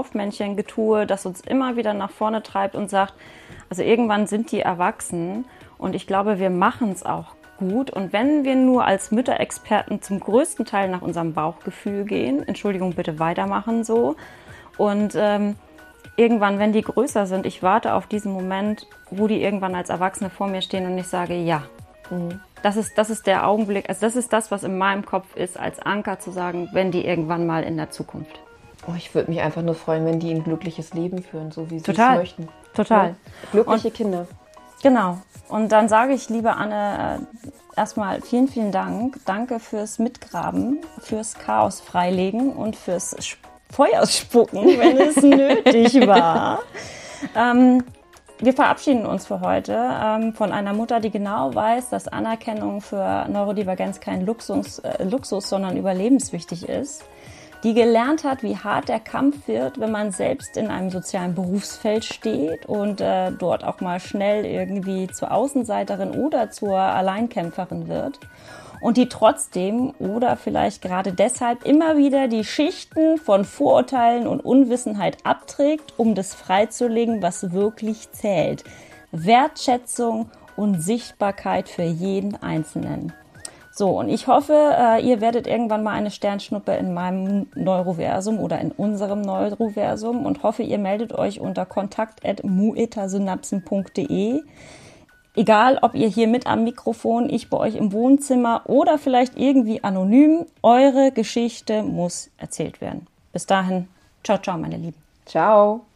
Positiv-Petra-Steh-auf-Männchen-Getue, das uns immer wieder nach vorne treibt und sagt, also irgendwann sind die erwachsen Und ich glaube, wir machen es auch gut. Und wenn wir nur als Mütterexperten zum größten Teil nach unserem Bauchgefühl gehen, Entschuldigung, bitte weitermachen so. Und ähm, irgendwann, wenn die größer sind, ich warte auf diesen Moment, wo die irgendwann als Erwachsene vor mir stehen und ich sage, ja, mhm. das ist, das ist der Augenblick, also das ist das, was in meinem Kopf ist, als Anker zu sagen, wenn die irgendwann mal in der Zukunft. Oh, ich würde mich einfach nur freuen, wenn die ein glückliches Leben führen, so wie sie Total. es möchten. Total. Ja, glückliche und, Kinder. Genau. Und dann sage ich, liebe Anne, äh, erstmal vielen, vielen Dank. Danke fürs Mitgraben, fürs Chaos freilegen und fürs Feuer spucken, wenn es nötig war. Ähm, wir verabschieden uns für heute ähm, von einer Mutter, die genau weiß, dass Anerkennung für Neurodivergenz kein Luxus, äh, Luxus, sondern überlebenswichtig ist. Die gelernt hat, wie hart der Kampf wird, wenn man selbst in einem sozialen Berufsfeld steht und äh, dort auch mal schnell irgendwie zur Außenseiterin oder zur Alleinkämpferin wird. Und die trotzdem oder vielleicht gerade deshalb immer wieder die Schichten von Vorurteilen und Unwissenheit abträgt, um das freizulegen, was wirklich zählt. Wertschätzung und Sichtbarkeit für jeden Einzelnen. So, und ich hoffe, äh, ihr werdet irgendwann mal eine Sternschnuppe in meinem Neuroversum oder in unserem Neuroversum und hoffe, ihr meldet euch unter kontakt at muetasynapsen punkt de. Egal, ob ihr hier mit am Mikrofon, ich bei euch im Wohnzimmer oder vielleicht irgendwie anonym, eure Geschichte muss erzählt werden. Bis dahin, ciao, ciao, meine Lieben. Ciao.